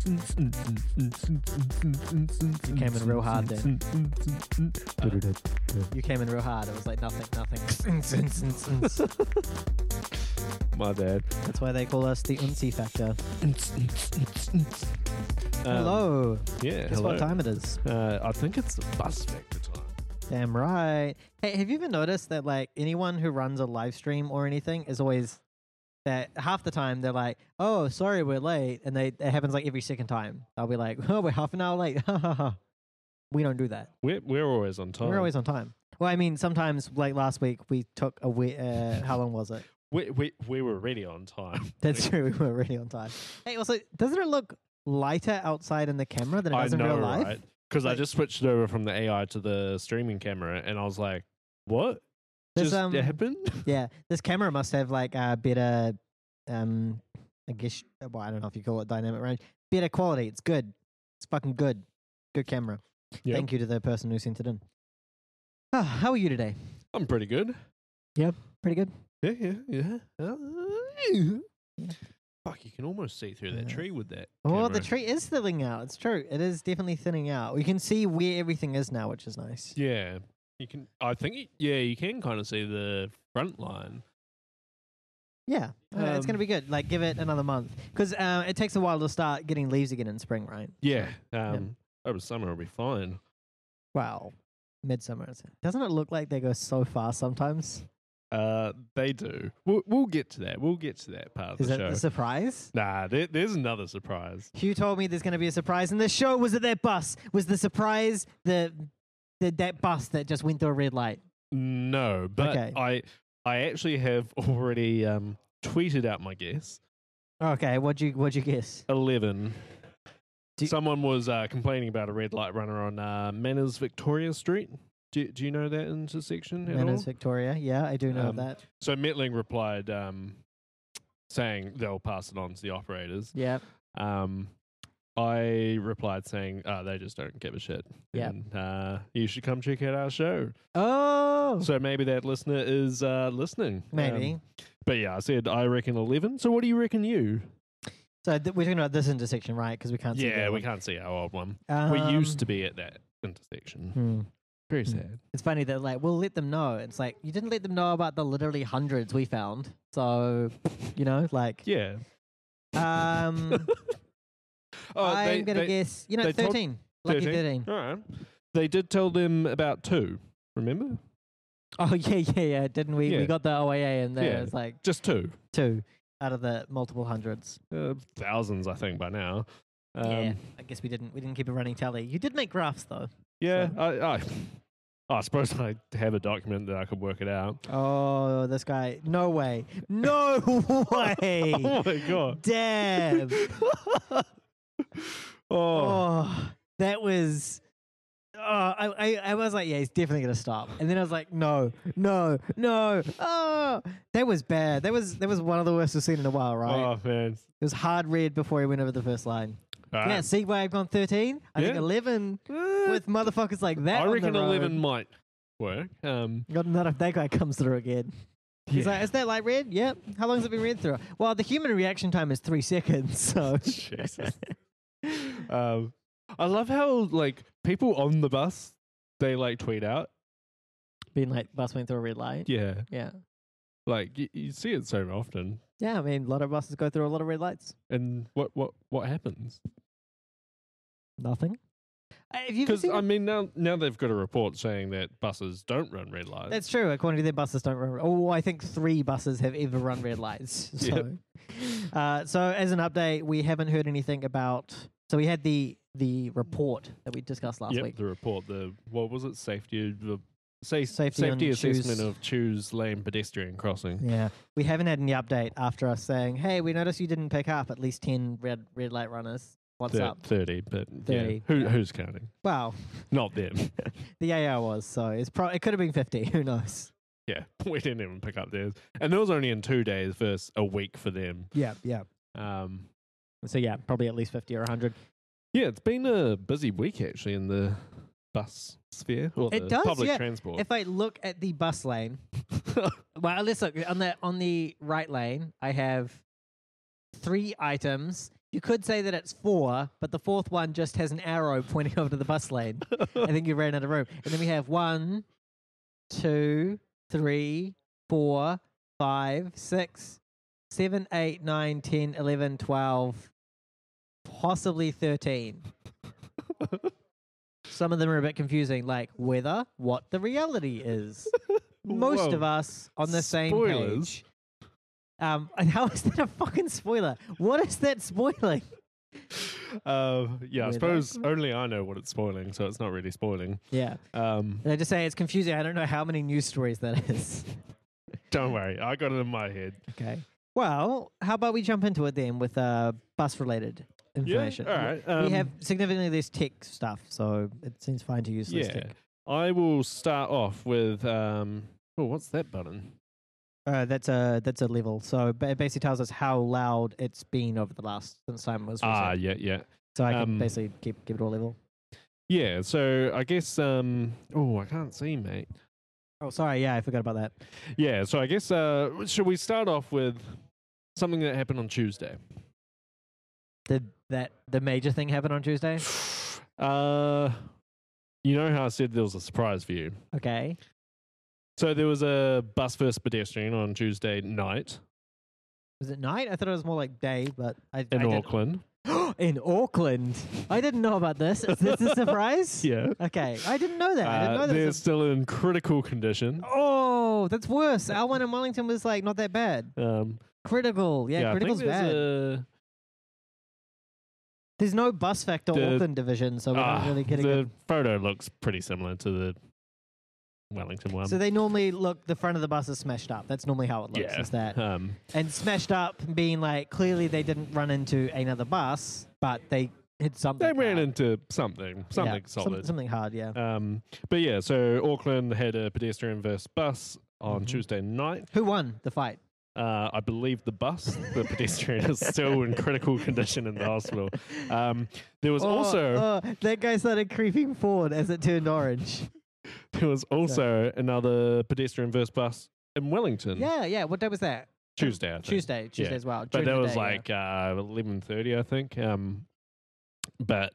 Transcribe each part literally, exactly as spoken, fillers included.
You came in real hard then. You came in real hard. It was like nothing, nothing. My bad. That's why they call us the Unsi Factor. Um, Hello. Yeah, Guess hello. what time it is? Uh, I think it's the bus factor time. Damn right. Hey, have you ever noticed that like anyone who runs a live stream or anything is always that half the time they're like, oh, sorry, we're late. And they it happens like every second time. I'll be like, oh, we're half an hour late. We don't do that. We're, we're always on time. We're always on time. Well, I mean, sometimes like last week we took a week. Uh, how long was it? We, we, we were ready on time. That's true. We were really on time. Hey, also, doesn't it look lighter outside in the camera than it I does in know, real life? right? Because I Like- just switched over from the A I to the streaming camera, and I was like, what? There's, Just um, happened? Yeah, this camera must have like a better, um, I guess, well, I don't know if you call it dynamic range, better quality. It's good. It's fucking good. Good camera. Yep. Thank you to the person who sent it in. Ah, how are you today? I'm pretty good. Pretty good. Yeah, yeah, yeah. Uh, Yeah. Fuck, you can almost see through that Yeah. tree with that. Oh, the camera. tree is thinning out. It's true. It is definitely thinning out. We can see where everything is now, which is nice. Yeah, you can. I think. y- Yeah, you can kind of see the front line. Yeah, uh, it's going to Um, be good. Like, give it another month. Because uh, it takes a while to start getting leaves again in spring, right? Yeah. Um. Over summer, it'll be fine. Wow. Midsummer. is- Doesn't it look like they go so fast sometimes? Uh, they do. We'll we'll get to that. We'll get to that part of Is the it show. the surprise? Nah, there, there's another surprise. Hugh told me there's going to be a surprise, and the show was at that bus. Was the surprise the, the that bus that just went through a red light? No, but Okay. I I actually have already um tweeted out my guess. Okay, what'd you what'd you guess? Eleven. Do- Someone was uh, complaining about a red light runner on uh, Manners Victoria Street. Do, do you know that intersection at Manners all? Victoria. Yeah, I do know Um, that. So Metling replied um, saying they'll pass it on to the operators. Yeah. Um, I replied saying uh, they just don't give a shit. Yeah. And uh, you should come check out our show. Oh, So maybe that listener is uh, listening. maybe. Um, but yeah, I said I reckon eleven. So what do you reckon you? So th- we're talking about this intersection, right? Because we can't see. Yeah, that we one. can't see our old one. Um, we used to be at that intersection. hmm. Very Hmm. sad. It's funny that like we'll let them know. It's like you didn't let them know about the literally hundreds we found. So, you know, like Yeah. um Oh, I'm they- gonna they- guess you know they told- thirteen. Lucky thirteen. All right. They did tell them about two. Remember? Oh yeah, yeah, yeah. Didn't we? Yeah. We got the O A A in there. Yeah. It's like Just two. two out of the multiple hundreds. Uh, thousands, I think, by now. Um, yeah. I guess we didn't we didn't keep a running tally. You did make graphs though. Yeah. So- I, I, I suppose I have a document that I could work it out. Oh, this guy. No way. No way. Oh my god. Damn. oh. Oh, that was. Oh, I, I, I was like, yeah, he's definitely gonna stop. And then I was like, no, no, no. Oh, that was bad. That was that was one of the worst we've seen in a while, right? Oh man. It was hard red before he went over the first line. All Yeah, right. see why I've gone thirteen. I think Yeah. eleven Uh, with motherfuckers like that. I on the reckon road. eleven might work. Um, God, not if that guy comes through again. He's yeah. like, is that light red? Yep. How long has it been red through? Well, the human reaction time is three seconds. So. Jesus. um, I love how like people on the bus they like tweet out. Being like, bus went through a red light. Yeah, Yeah. like you, you see it so often. Yeah, I mean, a lot of buses go through a lot of red lights. And what what what happens? Nothing. Uh, If you Because I mean now now they've got a report saying that buses don't run red lights. that's true. According to their buses, don't run. Oh, I think three buses have ever run red lights. So, uh, so as an update, we haven't heard anything about. So we had the the report that we discussed last yep, week. the report. The what was it? Safety the sa- Safety safety, on assessment Choose- of choose lane pedestrian crossing. Yeah, we haven't had any update after us saying, "Hey, we noticed you didn't pick up at least ten red red light runners. What's Thir- up?" Thirty, but thirty, Yeah. Who yeah. who's counting? Wow, Not them. the A R was so it's pro- it could have been fifty. Who knows? Yeah, we didn't even pick up theirs, and it was only in two days versus a week for them. Yeah, yeah. Um, So yeah, probably at least fifty or a hundred. yeah, it's been a busy week actually in the bus sphere or It the does, public yeah. transport. If I look at the bus lane, well, let's look on the on the right lane. I have three items You could say that it's four, but the fourth one just has an arrow pointing over to the bus lane. I think you ran out of room. And then we have one, two, three, four, five, six, seven, eight, nine, ten, eleven, twelve, possibly thirteen. Some of them are a bit confusing, like whether what the reality is. Most Whoa. of us on the same Spoilers. page. Um, and how is that a fucking spoiler? What is that spoiling? Uh, yeah, I With suppose us? only I know what it's spoiling, so it's not really spoiling. Yeah. Um, And I just say it's confusing. I don't know how many news stories that is. don't worry, I got it in my head. Okay. Well, how about we jump into it then with uh, bus-related information? Yeah, all right. we Um, have significantly less tech stuff, so it seems fine to use less yeah, tech. I will start off with. Um, oh, what's that button? Uh, that's a that's a level. So ba- it basically tells us how loud it's been over the last since time was reset. Ah, yeah, yeah, so I can um, basically keep give it all level. yeah. So I guess. Um, oh, I can't see, mate. Oh, sorry. Yeah, I forgot about that. Yeah. So I guess. Uh, should we start off with something that happened on Tuesday? Did that the major thing happen on Tuesday? Uh, you know how I said there was a surprise for you. Okay. So there was a bus versus pedestrian on Tuesday night Was it night? I thought it was more like day, but I in I did- Auckland. in Auckland. I didn't know about this. Is this a surprise? Yeah. Okay, I didn't know that. I didn't Uh, know they're that. still in critical condition. Oh, that's worse. Our one in Wellington was like not that bad. Um, Critical, yeah, yeah, I think critical's bad. there's a, There's no bus factor The- Auckland division, so we're ah, not really getting the it. photo looks pretty similar to the Wellington one. So they normally look. The front of the bus is smashed up. That's normally how it looks. yeah. Is that Um, and smashed up being like clearly they didn't run into another bus, but they hit something. they ran hard. into something, something Yeah, some- solid. something hard. Yeah. Um, but yeah, so Auckland had a pedestrian versus bus on Mhm. Tuesday night. Who won the fight? Uh, I believe the bus, the pedestrian, is still in critical condition in the hospital. Um, there was Oh, also oh, that guy started creeping forward as it turned orange. there was also another pedestrian versus bus in Wellington. Yeah, yeah. What day was that? Tuesday, I think. Tuesday. Tuesday Yeah. as well. But During that the was day, yeah. like uh, eleven thirty, I think. Um, but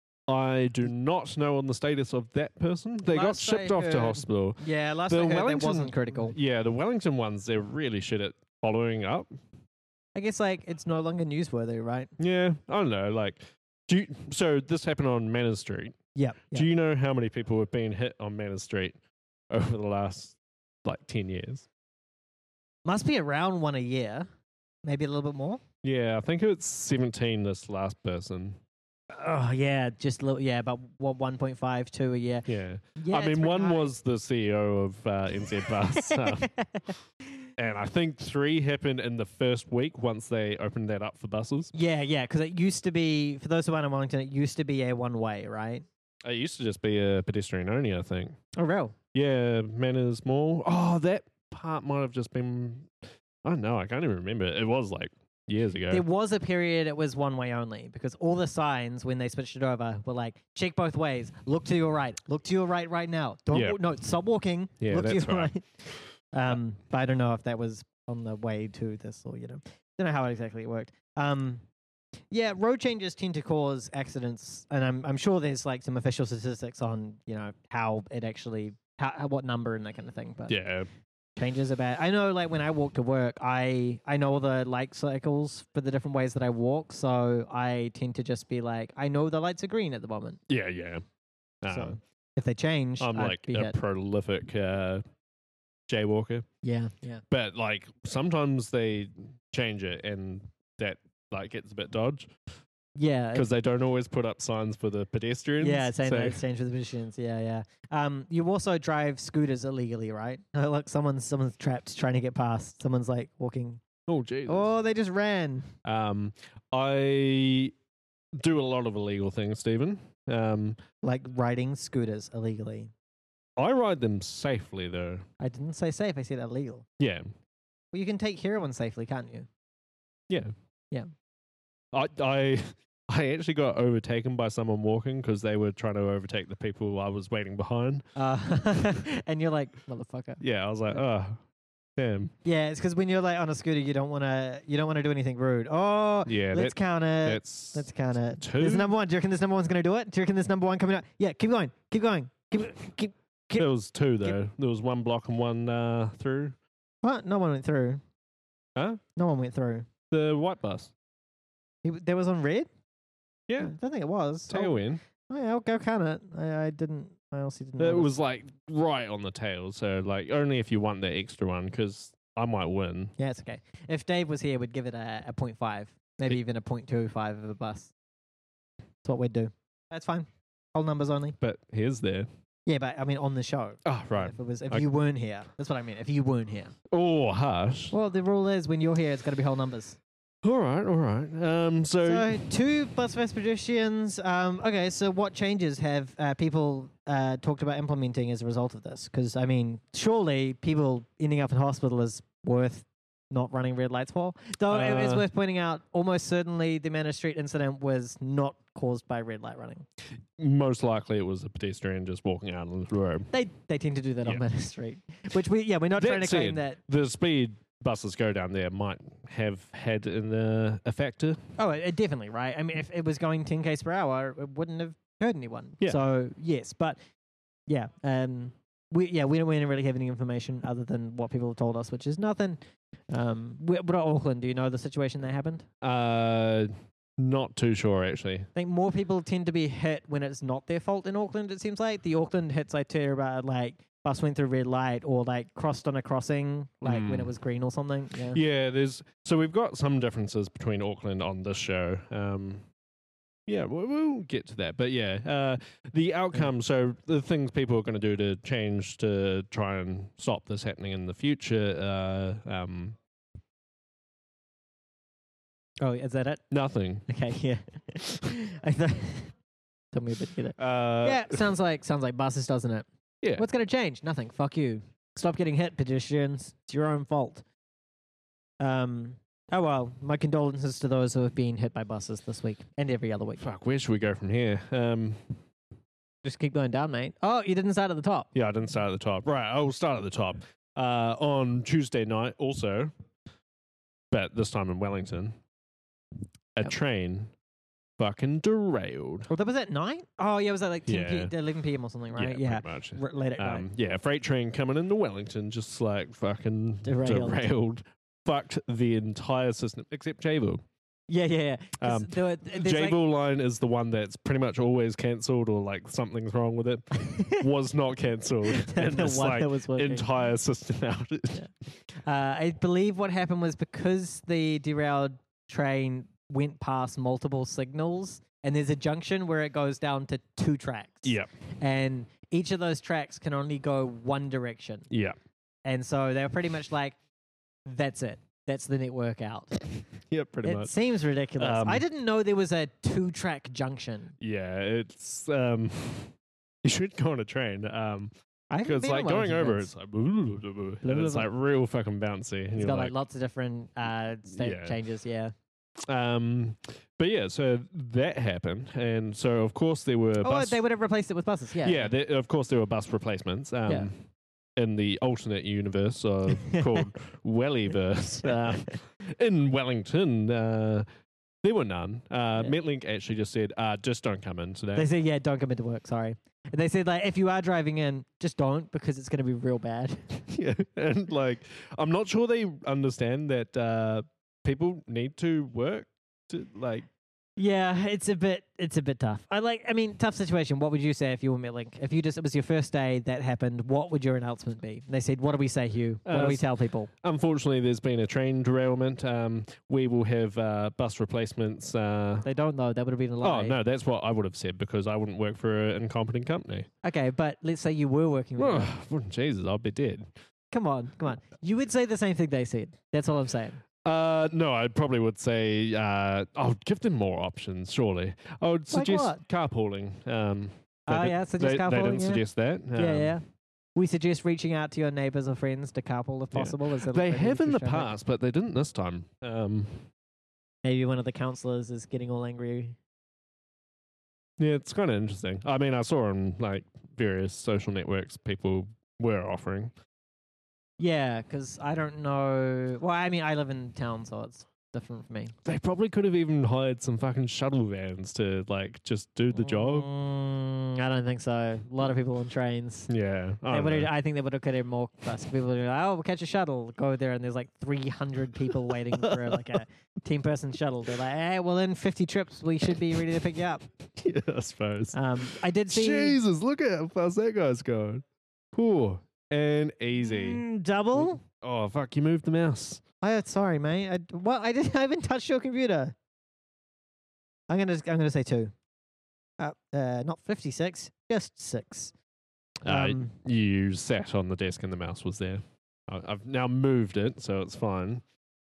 I do not know on the status of that person. They got Last shipped I off to heard- hospital. Yeah, last the I heard Wellington- that wasn't critical. Yeah, the Wellington ones, they're really shit at following up. I guess like it's no longer newsworthy, right? Yeah, I don't know. Like, do you, so this happened on Manners Street. Yeah. Do you know how many people have been hit on Manners Street over the last like ten years? Must be around one a year, maybe a little bit more. Yeah, I think it's seventeen. This last person. Oh yeah, just a little. Yeah, about one point five, two a year. Yeah, Yeah, I it's mean, pretty one high. was the C E O of uh, N Z Bus, um, and I think three happened in the first week once they opened that up for buses. Yeah, yeah, because it used to be for those who aren't in Wellington, it used to be a one way, right? It used to just be a pedestrian only, I think. Oh, real. Yeah, Manners Mall. Oh, that part might have just been. I don't know. I can't even remember. It was like years ago. There was a period it was one way only because all the signs when they switched it over were like check both ways, look to your right, look to your right right now. Don't Yeah. wa- no, stop walking. Yeah, look to that's your right. right. Um, but I don't know if that was on the way to this or you know, don't know how exactly it worked. Um, yeah, road changes tend to cause accidents, and I'm I'm sure there's like some official statistics on you know how it actually how, how what number and that kind of thing. But yeah. changes are bad. I know, like when I walk to work, I I know all the light cycles for the different ways that I walk, so I tend to just be like, I know the lights are green at the moment. Yeah, yeah. so Um, if they change, I'm I'd like be a hit. prolific uh, jaywalker, Yeah, yeah. but like sometimes they change it and that like gets a bit dodge Yeah, because they don't always put up signs for the pedestrians. yeah, same, so, same for the pedestrians. Yeah, yeah. Um, you also drive scooters illegally, right? Oh, look, someone's someone's trapped trying to get past. Someone's like walking. oh, geez. Oh, they just ran. Um, I do a lot of illegal things, Stephen. Um, Like riding scooters illegally. I ride them safely, though. I didn't say safe. I said illegal. Yeah, Well, you can take heroin safely, can't you? yeah, Yeah. I I I actually got overtaken by someone walking because they were trying to overtake the people I was waiting behind. Uh, and you're like, motherfucker. Yeah, I was like, oh, Damn. Yeah, it's because when you're like on a scooter, you don't want to you don't want to do anything rude. Oh, Yeah, let's that, count it. that's Let's count it. two. There's number one. Do you reckon this number one's gonna do it? Do you reckon this number one coming up? Yeah, keep going. Keep going. Keep keep. keep. There was two though. There was one block and one uh, through. What? No one went through. Huh? No one went through. The white bus. He, there was on red. Yeah. I don't think it was. Tail end. Oh, yeah, I'll go count it. I, I didn't. I also didn't. It notice. was like right on the tail. So like only if you want the extra one because I might win. Yeah, it's okay. If Dave was here, we'd give it a, a point five, maybe It- even a point two five of a bus. That's what we'd do. That's fine. Whole numbers only. But here's there. Yeah, but I mean on the show. Oh, right. If it was, if I- you weren't here, that's what I mean. If you weren't here. Oh, harsh. Well, the rule is when you're here, it's got to be whole numbers. All right, all right. Um, so, So two bus fast pedestrians. Um, okay, so what changes have uh, people uh, talked about implementing as a result of this? Because I mean, surely people ending up in hospital is worth not running red lights for. Though it is Uh, worth pointing out, almost certainly the Manor Street incident was not caused by red light running. most likely it was a pedestrian just walking out on the road. They they tend to do that on Yeah. Manor Street, which we yeah we're not That trying to claim said, that. The speed buses go down there might have had an, uh, a factor. Oh, it, it definitely right. I mean, if it was going ten k's per hour, it wouldn't have hurt anyone. Yeah. So yes, but yeah, um, we yeah we don't, we don't really have any information other than what people have told us, which is nothing. Um, we, what about Auckland? Do you know the situation that happened? Uh, not too sure actually. I think more people tend to be hit when it's not their fault in Auckland. It seems like the Auckland hits I hear about like bus went through red light or like crossed on a crossing, like when Mm. it was green or something. Yeah. Yeah, there's so we've got some differences between Auckland on this show. Um, yeah, we'll, we'll get to that, but yeah, uh, the outcome. So the things people are going to do to change to try and stop this happening in the future. Uh, um, Oh, is that it? nothing. Okay. Yeah. I thought. Tell me a bit better. Uh, Yeah, sounds like sounds like buses, doesn't it? yeah. What's going to change? Nothing. Fuck you. Stop getting hit, pedestrians. It's your own fault. Um. Oh well. My condolences to those who have been hit by buses this week and every other week. Fuck. Where should we go from here? Um, Just keep going down, mate. Oh, you didn't start at the top. yeah, I didn't start at the top. Right, I'll start at the top. Uh, on Tuesday night, also, but this time in Wellington, a Yep. train fucking derailed. Well, that was at night. Oh yeah, was that like ten Yeah. p- eleven p.m. or something, right? Yeah, Yeah. pretty much. R- late at night. Um, yeah, a freight train coming into Wellington, just like fucking Derailed. derailed, fucked the entire system except Jabil. Yeah, yeah, yeah. 'Cause Um, there were- there's like- Jabil line is the one that's pretty much always cancelled or like something's wrong with it. Was not cancelled. and the it's one like that was working. entire system outage. Uh, I believe what happened was because the derailed train went past multiple signals, and there's a junction where it goes down to two tracks. Yeah, And each of those tracks can only go one direction. yeah, And so they were pretty much like, that's it. That's the network out. yeah, pretty it much. seems ridiculous. Um, I didn't know there was a two track junction. Yeah, it's um, you should go on a train. Um, I haven't because been like on one of going those over, events. it's like, and it's like real fucking bouncy. And It's you're got like, like lots of different uh, state Yeah. changes, yeah. um, but yeah, so that happened, and so of course there were. Oh, bus- they would have replaced it with buses, yeah. yeah, there, of course there were bus replacements. Um, Yeah. in the alternate universe of called Wellyverse, uh, in Wellington, uh, there were none. Uh, Yeah. Metlink actually just said, uh, "Just don't come in today." They said, yeah, don't come into work, sorry. And they said, like, if you are driving in, just don't because it's going to be real bad. Yeah, and like I'm not sure they understand that uh, people need to work to like. Yeah, it's a bit it's a bit tough. I like I mean, tough situation. What would you say if you were Metlink? If you just it was your first day that happened, what would your announcement be? And they said, what do we say, Hugh? What Uh, do we s- tell people? Unfortunately, there's been a train derailment. Um, we will have uh, bus replacements. Uh, They don't know. That would have been a lie. oh no, that's what I would have said because I wouldn't work for an incompetent company. Okay, but let's say you were working with Oh, them. Jesus, I'll be dead. Come on, come on. You would say the same thing they said. That's all I'm saying. Uh, no, I probably would say uh, I'll give them more options. Surely, I would Like suggest what? carpooling. Um, they Oh, did- yeah, suggest they, they carpooling, didn't yeah. suggest that. yeah, Um, yeah. We suggest reaching out to your neighbours or friends to carpool if Yeah. possible. As a- They as a have in the reduced traffic. past, but they didn't this time. Um, Maybe one of the councillors is getting all angry. yeah, it's kind of interesting. I mean, I saw on like various social networks people were offering. Yeah, because I don't know. Well, I mean, I live in town, so it's different for me. They probably could have even hired some fucking shuttle vans to like just do the job. Mm, I don't think so. A lot of people on trains. Yeah, I They don't would've- know. I think they would have created more fuss. People would be like, oh, we'll catch a shuttle. Go there, and there's like three hundred people waiting for like a ten person shuttle. They're like, hey, well, in fifty trips, we should be ready to pick you up. Yeah, I suppose. Um, I did see. Jesus, look at how fast that guy's going. Cool and easy. Mm, double? Oh fuck! You moved the mouse. Oh, sorry, mate. I, well, I didn't. I haven't touched your computer. I'm gonna. I'm gonna say two. Uh, uh not fifty-six, just six. Uh, Um, you sat on the desk and the mouse was there. I- I've now moved it, so it's fine.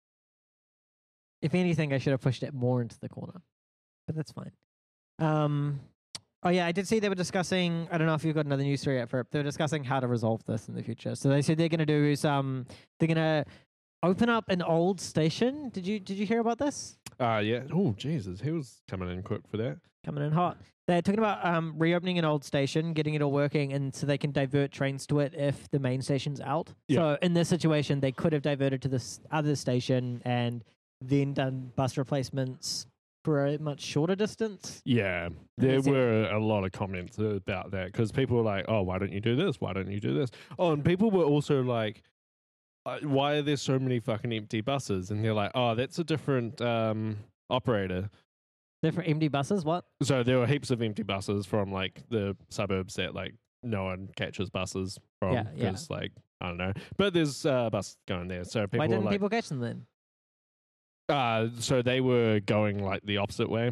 If anything, I should have pushed it more into the corner, but that's fine. Um. Oh yeah, I did see they were discussing. I don't know if you've got another news story yet for it. They were discussing how to resolve this in the future. So they said they're gonna do some. They're gonna open up an old station. Did you Did you hear about this? Uh yeah. Oh Jesus, he was coming in quick for that. Coming in hot. They're talking about um, reopening an old station, getting it all working, and so they can divert trains to it if the main station's out. Yeah. So in this situation, they could have diverted to this other station and then done bus replacements for a much shorter distance. Yeah, there Is it- were a lot of comments about that because people were like, "Oh, why don't you do this? Why don't you do this?" Oh, and people were also like, uh, "Why are there so many fucking empty buses?" And they're like, "Oh, that's a different um, operator." Different empty buses. What? So there were heaps of empty buses from like the suburbs that like no one catches buses from Yeah, yeah. because like I don't know, but there's uh, bus going there. So people Why were didn't like, people catch them then? uh, so they were going like the opposite way.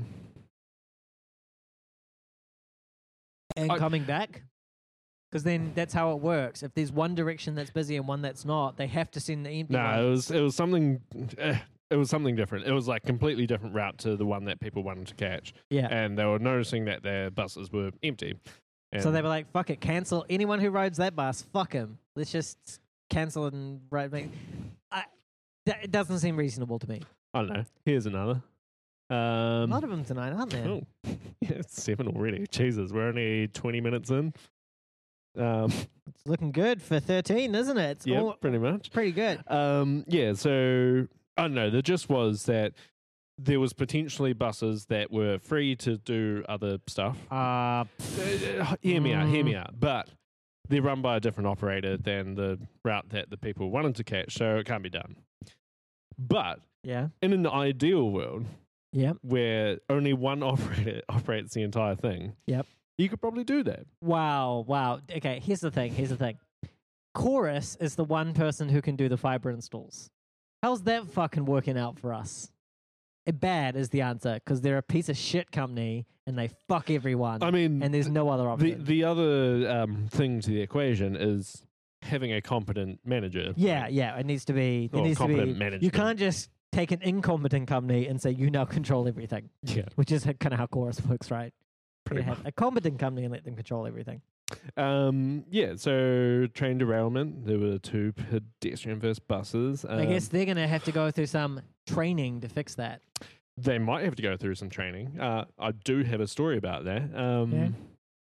And I- coming back? Because then that's how it works. If there's one direction that's busy and one that's not, they have to send the empty No, one. it was it was something. Eh, it was something different. It was like completely different route to the one that people wanted to catch, Yeah. and they were noticing that their buses were empty. And So they were like, fuck it, cancel. Anyone who rides that bus, fuck him. Let's just cancel it and ride. Make, I, that, it doesn't seem reasonable to me. I don't know. Here's another. A Um, lot of them tonight, aren't there? oh, yeah, it's seven already. Jesus, we're only twenty minutes in. Um, It's looking good for thirteen, isn't it? It's yeah, all pretty much. pretty good. Um, yeah, so I don't know. The gist was that there was potentially buses that were free to do other stuff. Uh, Uh, hear me out, hear me Mm. out. But they're run by a different operator than the route that the people wanted to catch, so it can't be done. But yeah. in an ideal world Yep. where only one operator operates the entire thing, Yep. you could probably do that. Wow. Wow. Okay. Here's the thing. Here's the thing. Chorus is the one person who can do the fiber installs. How's that fucking working out for us? Eh, Bad is the answer because they're a piece of shit company and they fuck everyone. I mean, and there's no other the option. the other um, thing to the equation is having a competent manager. yeah, yeah. It needs to be. It Or needs to be. competent You management. can't just take an incompetent company and say you now control everything, Yeah, which is kind of how Chorus works, right? You pretty have a competent company and let them control everything. Um, yeah, so train derailment. There were two pedestrian versus buses. Um, I guess they're gonna have to go through some training to fix that. they might have to go through some training. Uh, I do have a story about that. Um, Yeah.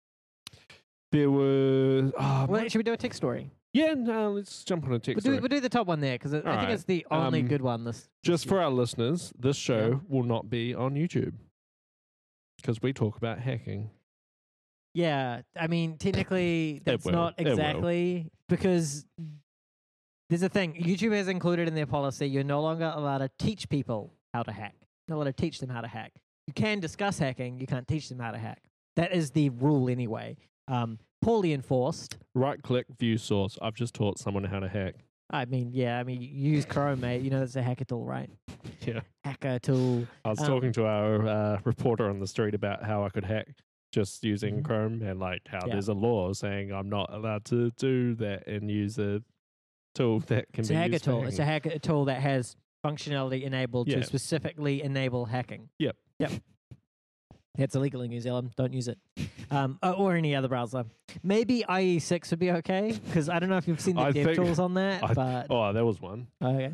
There were. Oh, Well, my- should we do a tech story? yeah, no, let's jump on a We'll text do, story. we'll do the top one there because I think Alright, it's the only um, good one. This Just for our listeners, this show Yeah. will not be on YouTube because we talk about hacking. yeah, I mean technically that's will, not it will. exactly because there's a thing YouTube has included in their policy. You're no longer allowed to teach people how to hack. You're not allowed to teach them how to hack. You can discuss hacking. You can't teach them how to hack. That is the rule anyway. Um, poorly enforced. Right click, view source. I've just taught someone how to hack. I mean, yeah, I mean, you use Chrome, mate. You know that's a hacker tool, right? Yeah. Hacker tool. I was Um, talking to our uh, reporter on the street about how I could hack just using Mhm. Chrome and like how Yeah. there's a law saying I'm not allowed to do that and use a tool that can It's be a hacker used for tool. It's a hacking. hacker tool that has functionality enabled Yeah. to specifically enable hacking. Yep. Yep. It's illegal in New Zealand. Don't use it. Um, uh, or any other browser. Maybe I E six would be okay because I don't know if you've seen the I dev think- tools on that, I- but Oh, there was one. okay.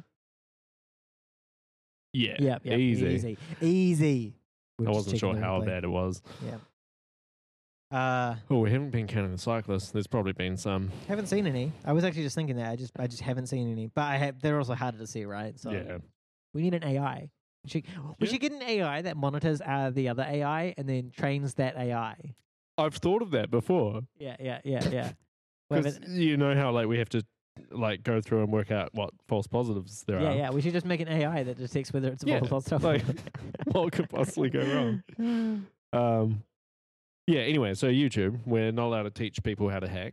Yeah, Yeah, yeah, easy. easy, easy. We're I just wasn't sure checking how the replay. bad it was. Yeah. Uh, Oh, we haven't been counting the cyclists. There's probably been some. haven't seen any. I was actually just thinking that. I just I just haven't seen any. But I have. They're also harder to see, right? So Yeah. we need an A I. We should, we Yeah. should get an A I that monitors uh, the other A I and then trains that A I. I've thought of that before. Yeah, yeah, yeah, yeah. Well, Because but- you know how like we have to like go through and work out what false positives there yeah, are. yeah. We should just make an A I that detects whether it's a Yeah, false or stuff. like, what could possibly go wrong? Um, yeah. Anyway, so YouTube, we're not allowed to teach people how to hack.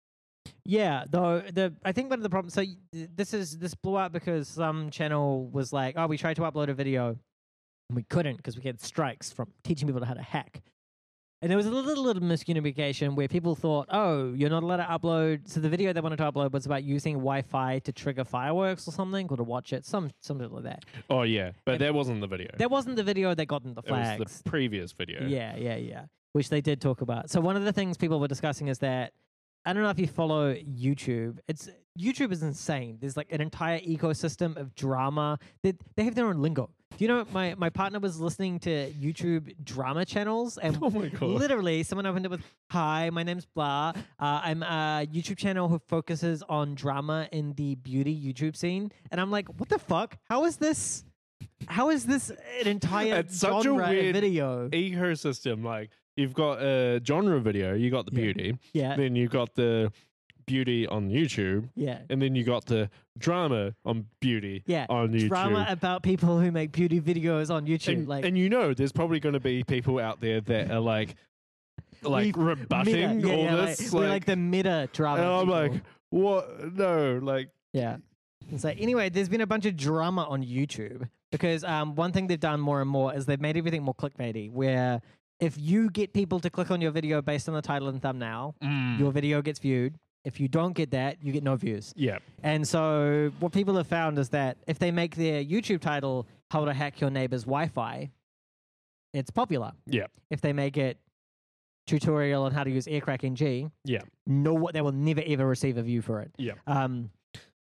Yeah, though the I think one of the problems. So y- th- this is this blew up because some channel was like, "Oh, we tried to upload a video, and we couldn't because we get strikes from teaching people how to hack." And there was a little, little miscommunication where people thought, "Oh, you're not allowed to upload." So the video they wanted to upload was about using Wi-Fi to trigger fireworks or something, or to watch it, some something like that. Oh yeah, but And that wasn't the video. That wasn't the video that got them the it was flags. the previous video. Yeah, yeah, yeah. Which they did talk about. So one of the things people were discussing is that I don't know if you follow YouTube. It's YouTube is insane. There's like an entire ecosystem of drama. They they have their own lingo. You know, my my partner was listening to YouTube drama channels, and Oh my god. literally someone opened it with, "Hi, my name's blah. Uh, I'm a YouTube channel who focuses on drama in the beauty YouTube scene." And I'm like, "What the fuck? How is this? How is this an entire It's such a genre weird video?" Ecosystem, like you've got a genre video, you got the Yeah. beauty, Yeah, then you got the beauty on YouTube, yeah. and then you got the drama on beauty Yeah, on YouTube. drama about people who make beauty videos on YouTube. and, like, and you know, there's probably going to be people out there that are like, like we- rebutting meta, yeah, all yeah, this. Like, we're like, like the meta drama. and I'm people. like, what? No, like, yeah. And so anyway, there's been a bunch of drama on YouTube because um, one thing they've done more and more is they've made everything more clickbaity. Where if you get people to click on your video based on the title and thumbnail, your video gets viewed. If you don't get that, you get no views. yeah, And so what people have found is that if they make their YouTube title "How to Hack Your Neighbor's Wi-Fi," it's popular. yeah, If they make it tutorial on how to use AirCrackNG, yeah, no, they will never ever receive a view for it. yeah. Um,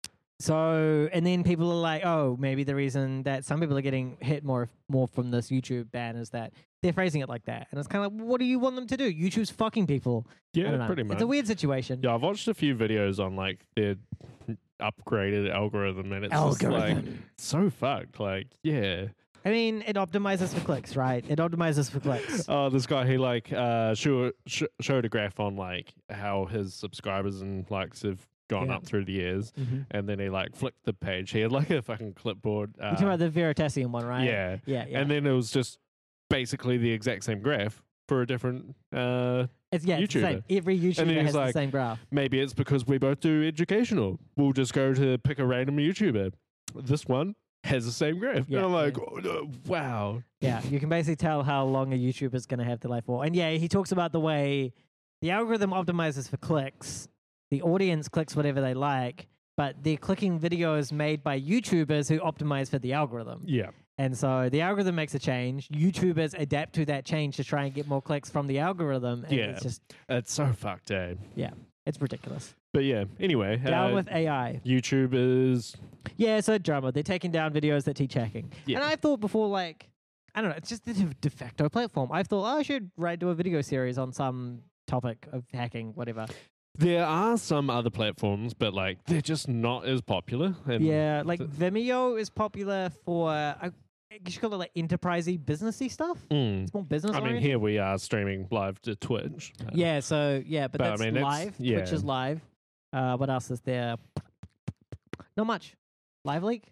so and then people are like, oh, maybe the reason that some people are getting hit more more from this YouTube ban is that they're phrasing it like that, and it's kind of like, what do you want them to do? YouTube's fucking people. I don't Yeah, know. pretty much. It's a weird situation. Yeah, I've watched a few videos on like their upgraded algorithm, and it's just like Algorithm. so fucked. Like, yeah. I mean, it optimizes for clicks, right? It optimizes for clicks. Oh, this guy, he like uh, showed, sh- showed a graph on like how his subscribers and likes have gone Yeah. up through the years, Mm-hmm. and then he like flicked the page. He had like a fucking clipboard. Uh, You're talking about the Veritasium one, right? yeah, Yeah, yeah. and then it was just basically the exact same graph for a different. Uh, it's, yeah, it's the same. YouTuber. Every YouTuber then has he's the like, same graph. maybe it's because we both do educational. We'll just go to pick a random YouTuber. This one has the same graph. Yeah, and I'm like, yeah. oh, no, wow. Yeah, you can basically tell how long a YouTuber is going to have to life for. And yeah, he talks about the way the algorithm optimizes for clicks. The audience clicks whatever they like, but they're clicking videos made by YouTubers who optimize for the algorithm. Yeah. And so the algorithm makes a change. YouTubers adapt to that change to try and get more clicks from the algorithm. And Yeah. it's just, It's so fucked, eh? it's ridiculous. But yeah, anyway. Down uh, with A I. YouTube is. Yeah, so drama. They're taking down videos that teach hacking. Yeah. And I've thought before, like, I don't know, it's just the de de facto platform. I've thought, oh, I should write do a video series on some topic of hacking, whatever. There are some other platforms, but like they're just not as popular. And Yeah, like th- Vimeo is popular for, I guess you call it like enterprisey, businessy stuff. Mm. It's more business I mean, oriented. here we are streaming live to Twitch. Uh, Yeah, so, yeah, but, But I that's mean, it's- live. Twitch yeah. is live. Uh, what else is there? Not much. Live Leak?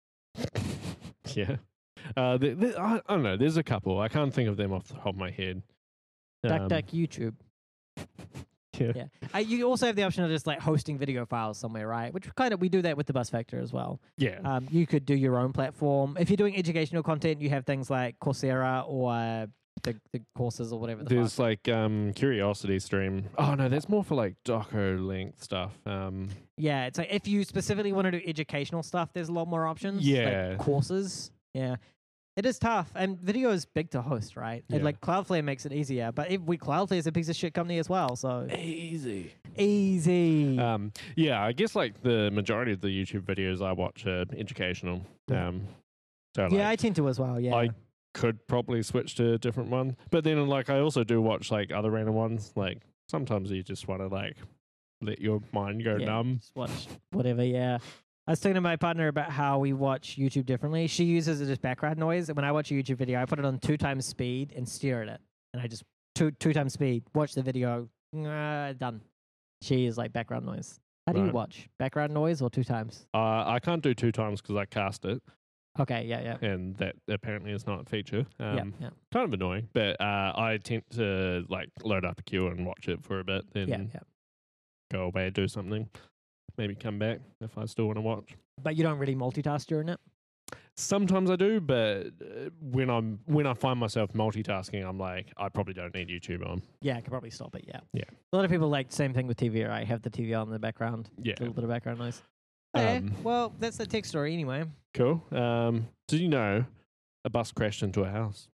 Yeah. Uh, the, the, I, I don't know. There's a couple. I can't think of them off the top of my head. Duck Um, Duck YouTube. Yeah. Yeah. Uh, you also have the option of just like hosting video files somewhere, right? Which kind of we do that with the Bus Factor as well. Yeah. Um, you could do your own platform. If you're doing educational content, you have things like Coursera or uh, the the courses or whatever. The There's fuck. like um, Curiosity Stream. Oh no, that's more for like doco length stuff. Um, Yeah, it's like if you specifically want to do educational stuff, there's a lot more options. Yeah. Like courses. Yeah. It is tough, and video is big to host, right? And Yeah. like Cloudflare makes it easier, but if we Cloudflare is a piece of shit company as well, so easy. easy. Um, yeah, I guess like the majority of the YouTube videos I watch are educational. Yeah. Um, so yeah, I like, tend to as well. Yeah, I could probably switch to a different one. But then, like, I also do watch like other random ones. Like sometimes you just want to like let your mind go yeah, numb. just watch whatever. Yeah. I was talking to my partner about how we watch YouTube differently. She uses it as background noise, and when I watch a YouTube video, I put it on two times speed and stare at it, and I just two two times speed, watch the video, uh, done. She is like background noise. How do you Right. watch? Background noise or two times? Uh, I can't do two times because I cast it, Okay, yeah, yeah. and that apparently is not a feature. Um, yeah, yeah, Kind of annoying, but uh, I tend to like load up a queue and watch it for a bit, then yeah, yeah. go away, do something, maybe come back if I still want to watch. But you don't really multitask during it? Sometimes I do, but uh, when I'm when I find myself multitasking, I'm like, I probably don't need YouTube on. Yeah, I could probably stop it, yeah. Yeah. A lot of people like same thing with T V, right? Have the T V on in the background. Yeah, A little bit of background noise. Okay, Um, well, that's the tech story anyway. cool. Um, did you know a bus crashed into a house?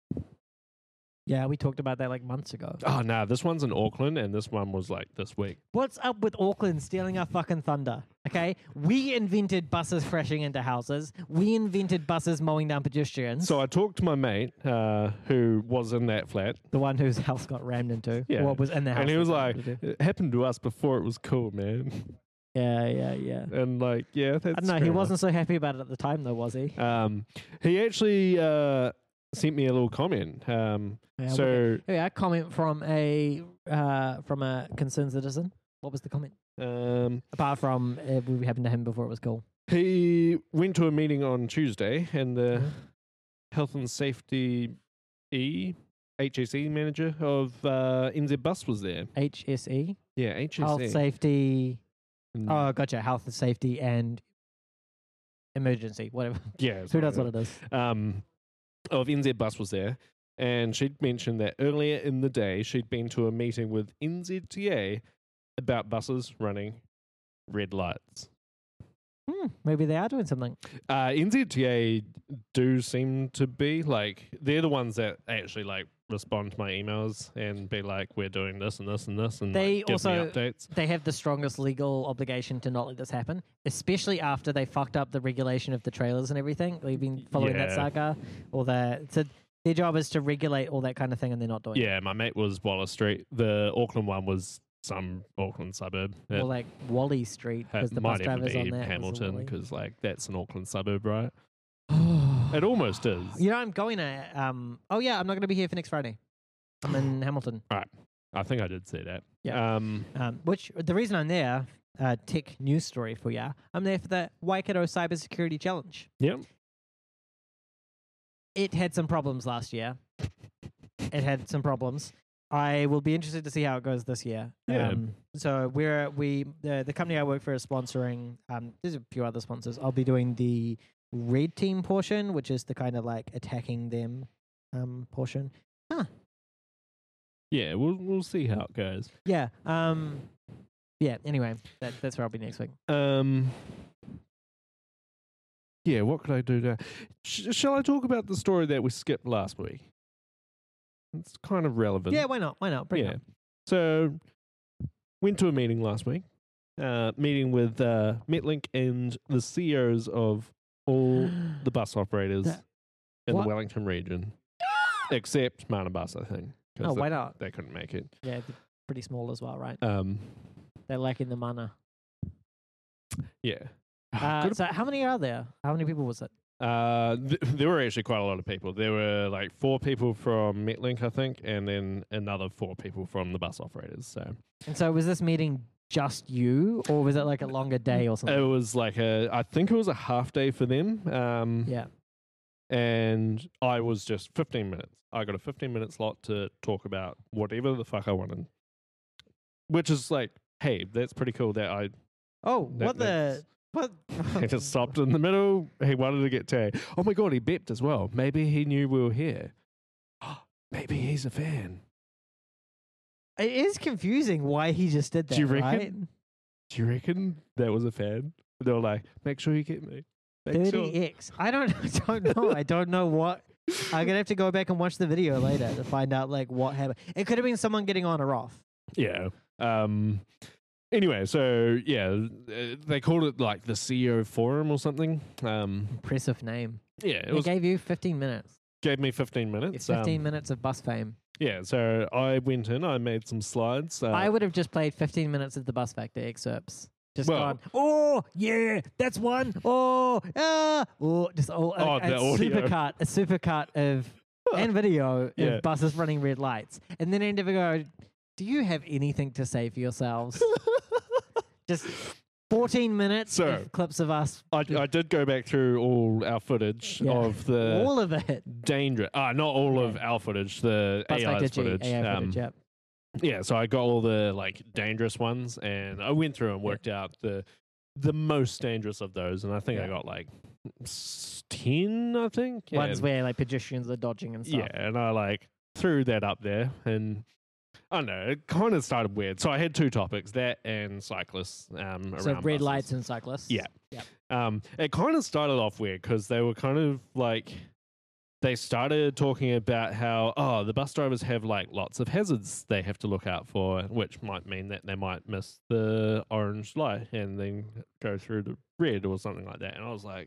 Yeah, we talked about that like months ago. Oh no, this one's in Auckland, and this one was like this week. What's up with Auckland stealing our fucking thunder? Okay, we invented buses crashing into houses. We invented buses mowing down pedestrians. So I talked to my mate uh, who was in that flat, the one whose house got rammed into. Yeah. Or was in the house. and he that was got like, rammed into. "It happened to us before it was cool, man." Yeah, yeah, yeah. And like, yeah, that's I don't know. fair He enough. wasn't so happy about it at the time, though, was he? Um, he actually uh, sent me a little comment. Um, Yeah, so yeah, a comment from a uh, from a concerned citizen. What was the comment? um, Apart from uh, what happened to him before it was cool. he went to a meeting on Tuesday, and the Mhm. health and safety E H S E manager of uh, N Z Bus was there. H S E, Yeah, H S E. health safety. Mm, Oh, gotcha. Health and safety and emergency, whatever. yeah, that's Who what knows it what it is? um, of N Z Bus was there, and she'd mentioned that earlier in the day she'd been to a meeting with N Z T A about buses running red lights. Hmm, maybe they are doing something. Uh, N Z T A do seem to be like they're the ones that actually like respond to my emails and be like, "We're doing this and this and this," and They like, give also- me updates. They have the strongest legal obligation to not let this happen, especially after they fucked up the regulation of the trailers and everything. We've been following that Yeah. saga. Or the so their job is to regulate all that kind of thing, and they're not doing it. Yeah, my mate was Wallace Street. The Auckland one was some Auckland suburb. It Or like Wally Street, ha- because the might bus even drivers on be that. was a Hamilton Wally. because like that's an Auckland suburb, right? It almost is. You know, I'm going to. Um, oh yeah, I'm not going to be here for next Friday. I'm in Hamilton. I think I did say that. Yeah. Um, Um, which the reason I'm there, uh, tech news story for ya. I'm there for the Waikato Cybersecurity Challenge. Yep. It had some problems last year. It had some problems. I will be interested to see how it goes this year. Yeah. Um, so we're we the the company I work for is sponsoring. Um, there's a few other sponsors. I'll be doing the red team portion, which is the kind of like attacking them um portion. Yeah, we'll we'll see how it goes. Yeah. Um. Yeah. Anyway, that, that's where I'll be next week. Um. Yeah, what could I do now? Sh- shall I talk about the story that we skipped last week? It's kind of relevant. Yeah. Why not? Why not? Bring it yeah. up. So, went to a meeting last week. Uh, meeting with uh, Metlink and the C E Os of all the bus operators That- in what? the Wellington region, except Mana Bus, I think. 'cause Oh, they, why not? they couldn't make it. Yeah, they're pretty small as well, right? Um, They're lacking the mana. yeah. Uh, Good- so how many are there? How many people was it? Uh, th- there were actually quite a lot of people. There were like four people from Metlink, I think, and then another four people from the bus operators. So And so was this meeting just you, or was it like a longer day or it something? was like a, I think it was a half day for them. Um, Yeah. and I was just fifteen minutes. I got a fifteen minute slot to talk about whatever the fuck I wanted, which is like, hey, that's pretty cool. That I Oh, that- what the that's- what? he just stopped in the middle. He wanted to get tagged. Oh my god, he beeped as well. Maybe he knew we were here. Maybe he's a fan. It is confusing why he just did that. Do you reckon? Right? Do you reckon that was a fan? They were like, make sure you get me. Make sure. thirty X. I don't. I don't know. I don't know what. I'm gonna have to go back and watch the video later to find out like what happened. It could have been someone getting on or off. Yeah. Um. Anyway, so yeah, uh, they called it like the C E O forum or something. Um. Impressive name. Yeah, it They was. gave you fifteen minutes. gave me fifteen Yeah, minutes. fifteen um, minutes of bus fame. Yeah, so I went in, I made some slides. Uh, I would have just played fifteen minutes of the Bus Factor excerpts. Just Well- gone, oh, yeah, that's one. Oh, ah, oh, just oh, Oh, a, the a audio. supercut, a supercut of, and video Yeah. of buses running red lights. And then end of it go, do you have anything to say for yourselves? Just fourteen minutes So, of clips of us. I, I did go back through all our footage Yeah. of the all of it. dangerous. Ah, not all of Yeah. our footage, the Bus A Factor I's G, footage. A I um, footage, yep. Yeah, so I got all the like dangerous ones, and I went through and Yeah. worked out the the most dangerous of those, and I think I Yeah. got like s- ten, I think. Ones and, where like pedestrians are dodging and stuff. yeah, and I like threw that up there, and I don't know, it kind of started weird. So I had two topics, that and cyclists. Um, So around red buses. lights and cyclists. Yeah. Yep. Um, it kind of started off weird because they were kind of like, they started talking about how, oh, the bus drivers have like lots of hazards they have to look out for, which might mean that they might miss the orange light and then go through the red or something like that. And I was like,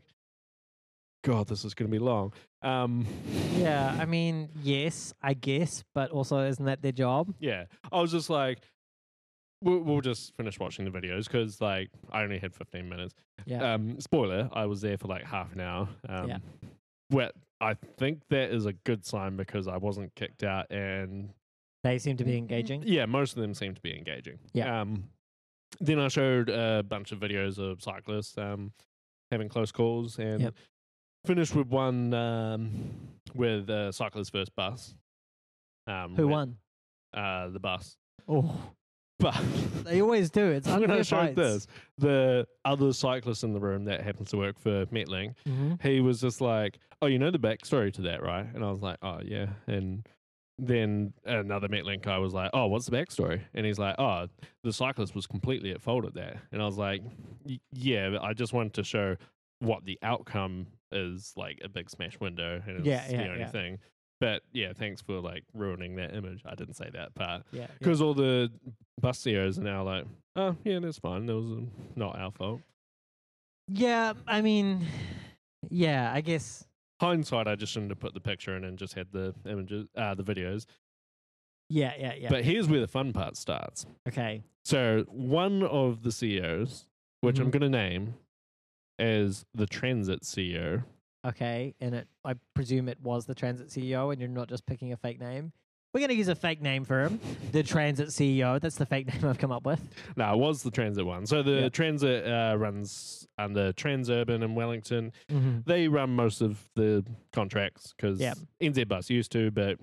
God, this is going to be long. Um, Yeah, I mean, yes, I guess, but also isn't that their job? yeah, I was just like, we'll, we'll just finish watching the videos because like I only had fifteen minutes. Yeah. Um, spoiler, I was there for like half an hour. Um, Yeah. Well, I think that is a good sign because I wasn't kicked out, and They seem to be engaging. yeah, most of them seem to be engaging. Yeah. Um, then I showed a bunch of videos of cyclists um, having close calls, and Yep. finished with one um, with a cyclist versus bus. Um, Who with, won? Uh, the bus. Oh, But they always do. It's when I unfair showed fights. this, the other cyclist in the room that happens to work for Metlink, hmm he was just like, oh, you know the backstory to that, right? And I was like, oh, yeah. And then another Metlink guy was like, oh, what's the backstory? And he's like, oh, the cyclist was completely at fault at that. And I was like, "Y- yeah, but I just wanted to show what the outcome is, like a big smash window. And it's Yeah, yeah, the only yeah. thing. But yeah, thanks for like ruining that image. I didn't say that part. Yeah. yeah. Because all the bus C E Os are now like, oh, yeah, that's fine. That was uh, not our fault. Yeah, I mean, yeah, I guess. Hindsight, I just shouldn't have put the picture in and just had the images, uh, the videos. Yeah, yeah, yeah. But here's where the fun part starts. okay. So one of the C E Os, which I'm Mhm. going to name as the transit C E O. Okay, and it, I presume it was the transit C E O, and you're not just picking a fake name. We're going to use a fake name for him, the transit C E O. That's the fake name I've come up with. No, it was the transit one. So the Yeah. transit uh, runs under Transurban in Wellington. Mm-hmm. They run most of the contracts because Yeah. N Z Bus used to, but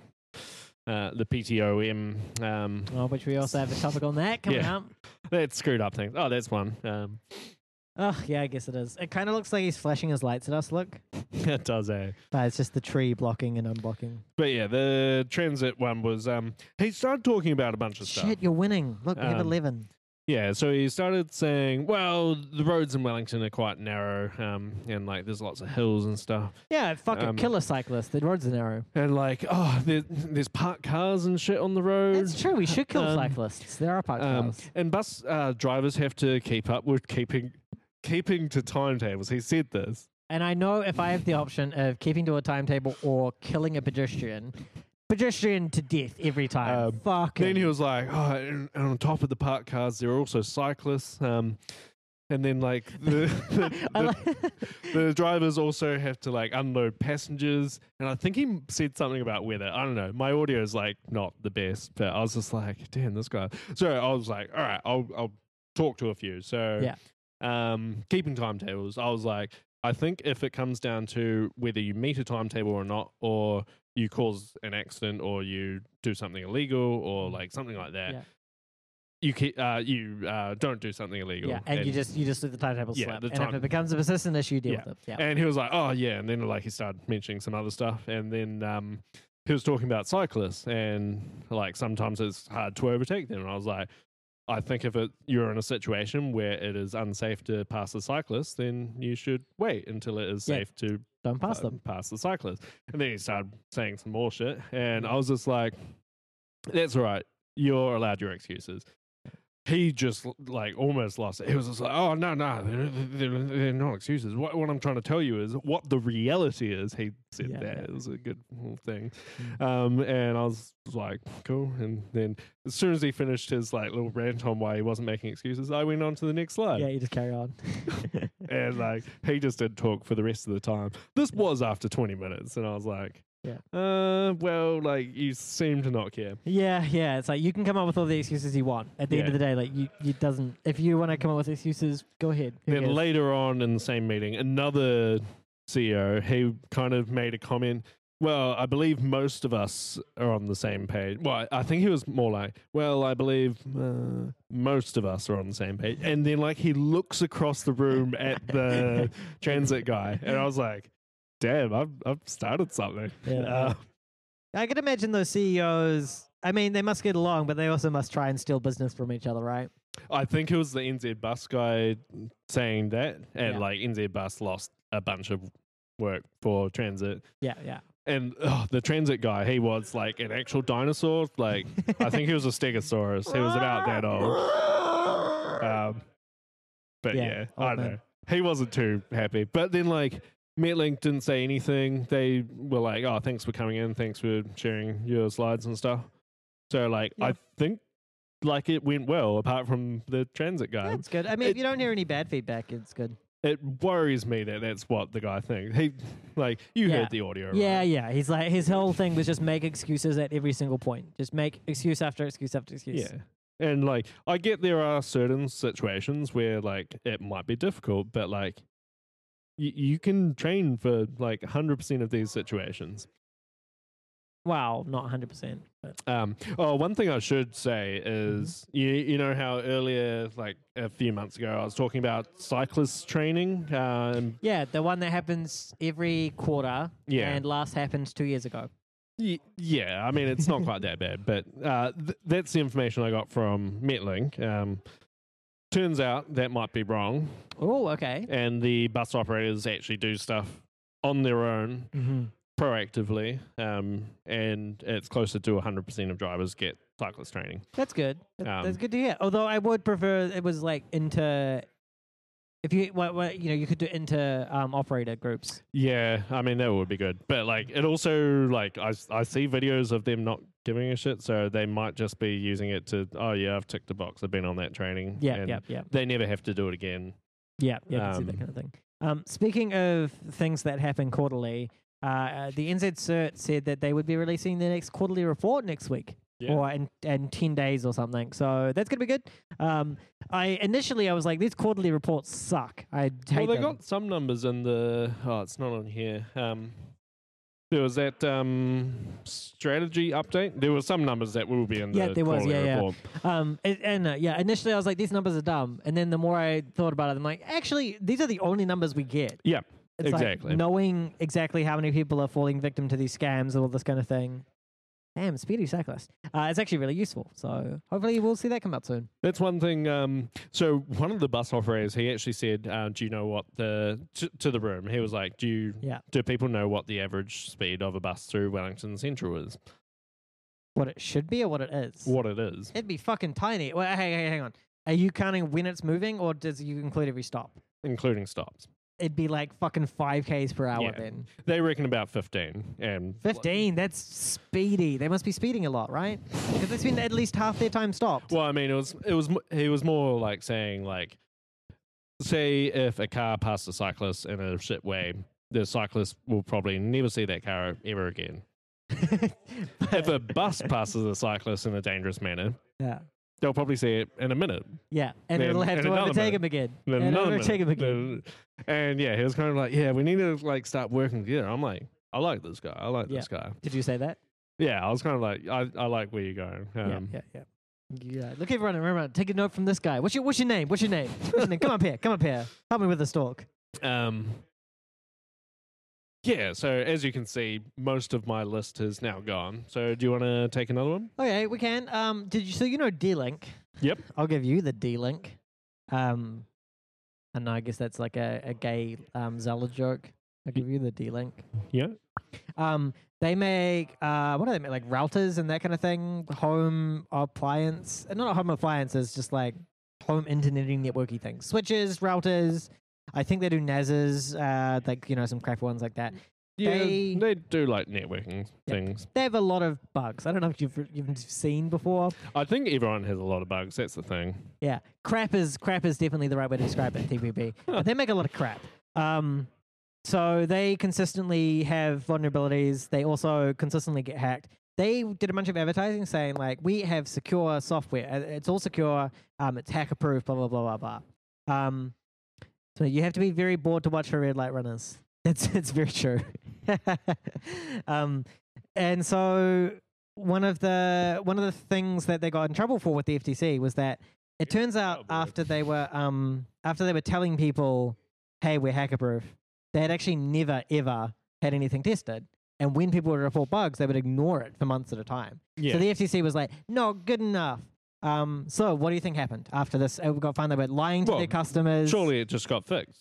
uh, the P T O M, um, Oh, which we also have a topic on that coming Yeah. up. that screwed up things. Oh, that's one. Um, Oh, yeah, I guess it is. It kind of looks like he's flashing his lights at us, look. it does, eh? But it's just the tree blocking and unblocking. But yeah, the transit one was, um, he started talking about a bunch of stuff. Shit, you're winning. Look, we have Um, eleven. Yeah, so he started saying, well, the roads in Wellington are quite narrow, um, and like there's lots of hills and stuff. Yeah, fuck um, it. Kill a cyclist. The roads are narrow. And like, oh, there, there's parked cars and shit on the road. That's true. We should kill Um, cyclists. There are parked Um, cars. and bus uh, drivers have to keep up with keeping keeping to timetables. He said this. And I know if I have the option of keeping to a timetable or killing a pedestrian, pedestrian to death every time. Um, Fuck. Then he was like, oh, and, and on top of the parked cars, there are also cyclists. Um, and then like the the, I the, like- the drivers also have to like unload passengers. And I think he said something about weather. I don't know. My audio is like not the best, but I was just like, damn, this guy. So I was like, all right, I'll I'll talk to a few. So Yeah. um, keeping timetables, I was like, I think if it comes down to whether you meet a timetable or not, or you cause an accident, or you do something illegal, or like something like that, Yeah. you ke- uh, you uh, don't do something illegal. yeah, and, you just you just let the timetable Yeah, slip. the And if time- it becomes a persistent issue, deal Yeah. with it. Yeah. And he was like, oh yeah, and then like he started mentioning some other stuff, and then um, he was talking about cyclists, and like sometimes it's hard to overtake them. And I was like, I think if it, you're in a situation where it is unsafe to pass a cyclist, then you should wait until it is Yeah. safe to Don't pass uh, them. pass the cyclist. And then he started saying some more shit, and I was just like, that's all right. You're allowed your excuses. he just l- like almost lost it. He was just like, "Oh no, no, they're, they're, they're not excuses. What, what I'm trying to tell you is what the reality is." He said Yeah, that yeah. it was a good little thing, Mm. um, and I was like, "Cool." And then as soon as he finished his like little rant on why he wasn't making excuses, I went on to the next slide, Yeah, you just carry on. and like he just did talk for the rest of the time. This was after twenty minutes, and I was like, Yeah. uh, well, like you seem to not care." Yeah, yeah. It's like you can come up with all the excuses you want. At the end Yeah. of the day, like you, you doesn't. If you want to come up with excuses, go ahead. Who Then cares? later on in the same meeting, another C E O, he kind of made a comment. Well, I believe most of us are on the same page. Well, I think he was more like, well, I believe uh, most of us are on the same page. And then, like, he looks across the room at the transit guy, and I was like, damn, I've, I've started something. Yeah. Uh, I can imagine those C E Os. I mean, they must get along, but they also must try and steal business from each other, right? I think it was the N Z Bus guy saying that, and Yeah. like N Z Bus lost a bunch of work for transit. Yeah, yeah. And oh, the transit guy, he was like an actual dinosaur. Like, I think he was a stegosaurus. He was about that old. Um, but Yeah, yeah, old I man. know. He wasn't too happy. But then, like, Metlink didn't say anything. They were like, oh, thanks for coming in. Thanks for sharing your slides and stuff. So, like, Yeah. I think, like, it went well, apart from the transit guy. That's good. I mean, if It- you don't hear any bad feedback, it's good. It worries me that that's what the guy thinks. He, like, you Yeah. heard the audio, Yeah, right? yeah. He's like his whole thing was just make excuses at every single point. Just make excuse after excuse after excuse. Yeah. And like I get there are certain situations where like it might be difficult, but like y- you can train for like one hundred percent of these situations. Wow, not one hundred percent. But Um, oh, one thing I should say is you you know how earlier, like a few months ago, I was talking about cyclist training. Um, yeah, the one that happens every quarter Yeah. and last happened two years ago. y- yeah, I mean it's not quite that bad, but uh, th- that's the information I got from Metlink. Um, turns out that might be wrong, Oh, okay. and the bus operators actually do stuff on their own Mm-hmm. proactively, um, and it's closer to one hundred percent of drivers get cyclist training. That's good. That- Um, That's good to hear. Although I would prefer it was like inter. If you what, what you know you could do inter um, operator groups. Yeah, I mean that would be good, but like it also like I, s- I see videos of them not giving a shit, so they might just be using it to oh yeah I've ticked the box, I've been on that training. Yeah, and yeah, yeah, They never have to do it again. yeah, yeah. I can see that Um, kind of thing. Um, speaking of things that happen quarterly, uh, uh, the N Z Cert said that they would be releasing the next quarterly report next week. Yeah. Or in, in ten days or something. So that's going to be good. Um, I initially I was like, these quarterly reports suck. I hate Well, they them. got some numbers in the oh it's not on here. Um, there was that um, strategy update. There were some numbers that will be in the Yeah, there was, quarterly yeah, yeah. report. Um, it, and uh, yeah, initially I was like, these numbers are dumb. And then the more I thought about it, I'm like, actually, these are the only numbers we get. Yeah, It's like exactly. knowing exactly how many people are falling victim to these scams and all this kind of thing. Damn, Speedy Cyclist. Uh, it's actually really useful. So hopefully we'll see that come out soon. That's one thing. Um, so one of the bus operators, he actually said, uh, "Do you know what the to, to the room?" He was like, "Do you Yeah. do people know what the average speed of a bus through Wellington Central is? What it should be or what it is? What it is?" It'd be fucking tiny. Well, hey, hey, hang on. Are you counting when it's moving or does you include every stop? Including stops. It'd be like fucking five Ks per hour Yeah. then. They reckon about fifteen. And fifteen, that's speedy. They must be speeding a lot, right? Because they spend at least half their time stopped. Well, I mean, it was it was m- he was more like saying like, say if a car passed a cyclist in a shit way, the cyclist will probably never see that car ever again. If a bus passes a cyclist in a dangerous manner, yeah. they'll probably see it in a minute. Yeah, and Then- it'll have and to another overtake minute. him again. Then And another overtake him minute. again. Then- and yeah, he was kind of like, yeah, we need to like start working together. I'm like, I like this guy. I like Yeah. this guy. Did you say that? Yeah, I was kind of like, I, I like where you're going. Um, yeah, yeah, yeah. Yeah. Look everyone, everyone. Take a note from this guy. What's your What's your name? What's your name? What's your name? Come up here. Come up here. Help me with the stalk. Um, yeah, so as you can see, most of my list is now gone. So do you want to take another one? Okay, we can. Um, did you? So you know D-Link? Yep. I'll give you the D-Link. Um, and I guess that's like a, a gay um Zella joke. I'll give you the D-Link. Yeah. Um, They make uh, what do they make? Like routers and that kind of thing. Home appliance, uh, not home appliances, just like home interneting networky things. Switches, routers. I think they do N A Ss, uh, like you know some crap ones like that. Yeah, They- they, do like networking Yeah. things. They have a lot of bugs. I don't know if you've you've seen before. I think everyone has a lot of bugs. That's the thing. Yeah, crap is crap is definitely the right way to describe it. T P P. But they make a lot of crap. Um, so they consistently have vulnerabilities. They also consistently get hacked. They did a bunch of advertising saying like, we have secure software. Uh, It's all secure. Um, it's hacker proof. Blah blah blah blah blah. Um, so you have to be very bored to watch for red light runners. It's it's very true. um, and so one of the one of the things that they got in trouble for with the F T C was that it turns out Oh, boy. after they were um after they were telling people, hey, we're hacker proof, they had actually never ever had anything tested. And when people would report bugs, they would ignore it for months at a time. Yeah. So the F T C was like, no, good enough. Um, so what do you think happened after this? Uh, We got found they were lying to Well, their customers. Surely it just got fixed.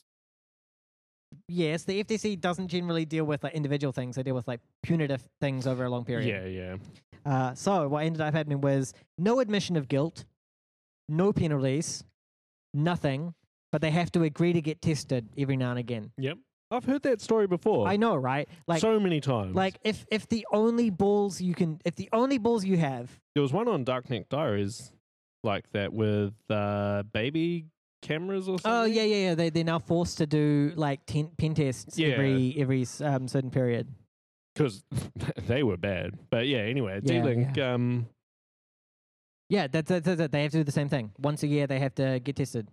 Yes, the F T C doesn't generally deal with like individual things. They deal with like punitive things over a long period. Yeah, yeah. Uh, so what ended up happening was no admission of guilt, no penalties, nothing, but they have to agree to get tested every now and again. Yep. I've heard that story before. I know, right? Like, so many times. like if if the only balls you can, if the only balls you have, there was one on Darknet Diaries like that with uh, baby cameras or something. oh yeah, yeah, yeah, they they're now forced to do like ten, pen tests Yeah. every every um, certain period. Because they were bad. But yeah, anyway, Yeah, D-Link, um, Yeah, that's, that's, that's it. They have to do the same thing. Once a year, they have to get tested.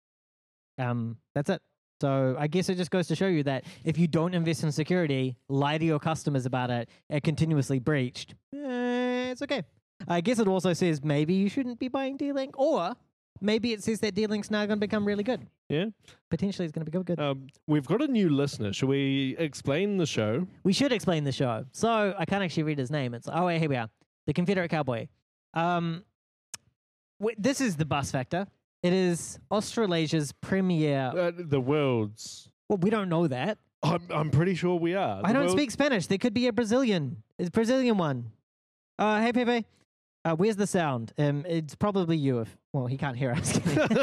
Um, that's it. So I guess it just goes to show you that if you don't invest in security, lie to your customers about it, and continuously breached, eh, it's okay. I guess it also says maybe you shouldn't be buying D-Link, or maybe it says that D-Link's now going to become really good. yeah. Potentially, it's going to become good. Um, we've got a new listener. Shall we explain the show? We should explain the show. So I can't actually read his name. It's oh wait, here we are, the Confederate Cowboy. Um, w- this is the bus factor. It is Australasia's premier. Uh, the world's. Well, we don't know that. I'm, I'm pretty sure we are. I The don't world- speak Spanish. There could be a Brazilian. It's a Brazilian one. Uh, hey Pepe, uh, where's the sound? Um, it's probably you. If well, he can't hear us.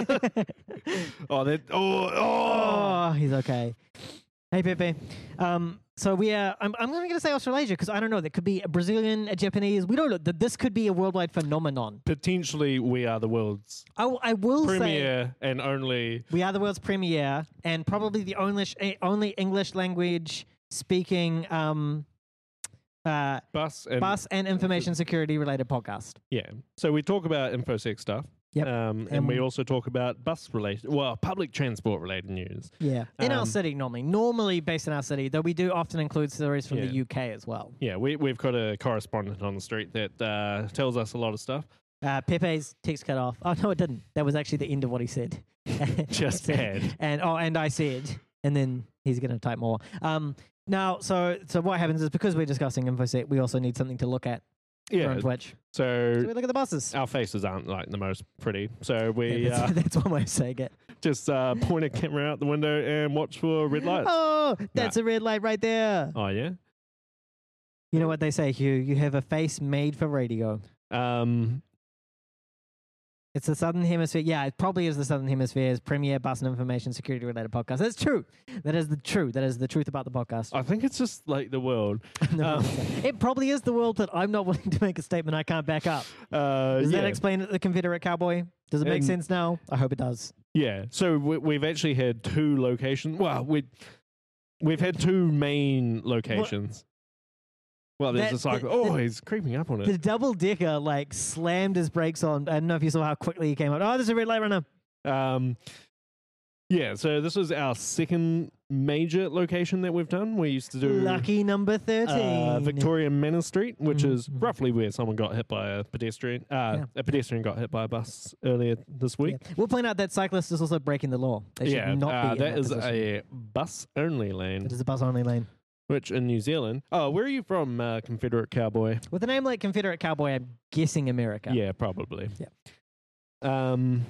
oh, that. Oh, oh. Oh, he's okay. Hey Pepe. Um, so we are. I'm. I'm going to say Australasia because I don't know. There could be a Brazilian, a Japanese. We don't know. Th- This could be a worldwide phenomenon. Potentially, we are the world's I, w- I will say premier and only. we are the world's premier and probably the only eh, only English language speaking um, uh, Bus and bus and information security related podcast. yeah. So we talk about infosec stuff. Yep. Um, and we Um, also talk about bus related, well, public transport related news. Yeah, in our Um, city normally, normally based in our city, though we do often include stories from Yeah. the U K as well. Yeah, we we've got a correspondent on the street that uh, tells us a lot of stuff. Uh, Pepe's text cut off. Oh no, it didn't. That was actually the end of what he said. Just said, and oh, and I said, and then he's going to type more. Um, now, so so what happens is because we're discussing InfoSec, we also need something to look at Yeah. on Twitch. So So we look at the buses. our faces aren't like the most pretty, so we Yeah, that's, uh, that's one way of saying it. just uh, point a camera out the window and watch for red lights. Oh, that's a red light right there. Oh yeah. You know what they say, Hugh? You have a face made for radio. Um, It's the Southern Hemisphere. Yeah, it probably is the Southern Hemisphere's premier bus and information security related podcast. That's true. That is the truth. That is the truth about the podcast. I think it's just like the world. No, um, it probably is the world, but I'm not willing to make a statement I can't back up. Uh, Does yeah. that explain it, the Confederate Cowboy? Does it make And- sense now? I hope it does. Yeah. So we, we've actually had two locations. Well, we we've had two main locations. Well, there's That- this like, the- oh, the- he's creeping up on The it. double decker like slammed his brakes on. I don't know if you saw how quickly he came out. Oh, there's a red light runner. Um, yeah. So this is our second major location that we've done. We used to do Lucky number thirteen. uh, Victoria Manor Street, which Mhm, is mhm. roughly where someone got hit by a pedestrian. Uh, Yeah. A pedestrian got hit by a bus earlier this week. Yeah. We'll point out that cyclist is also breaking the law. They should Yeah, not uh, be in that that is position. a bus only lane, It is a bus only lane. which in New Zealand. Oh, where are you from, uh, Confederate Cowboy? With a name like Confederate Cowboy, I'm guessing America. Yeah, probably. Yeah. Um.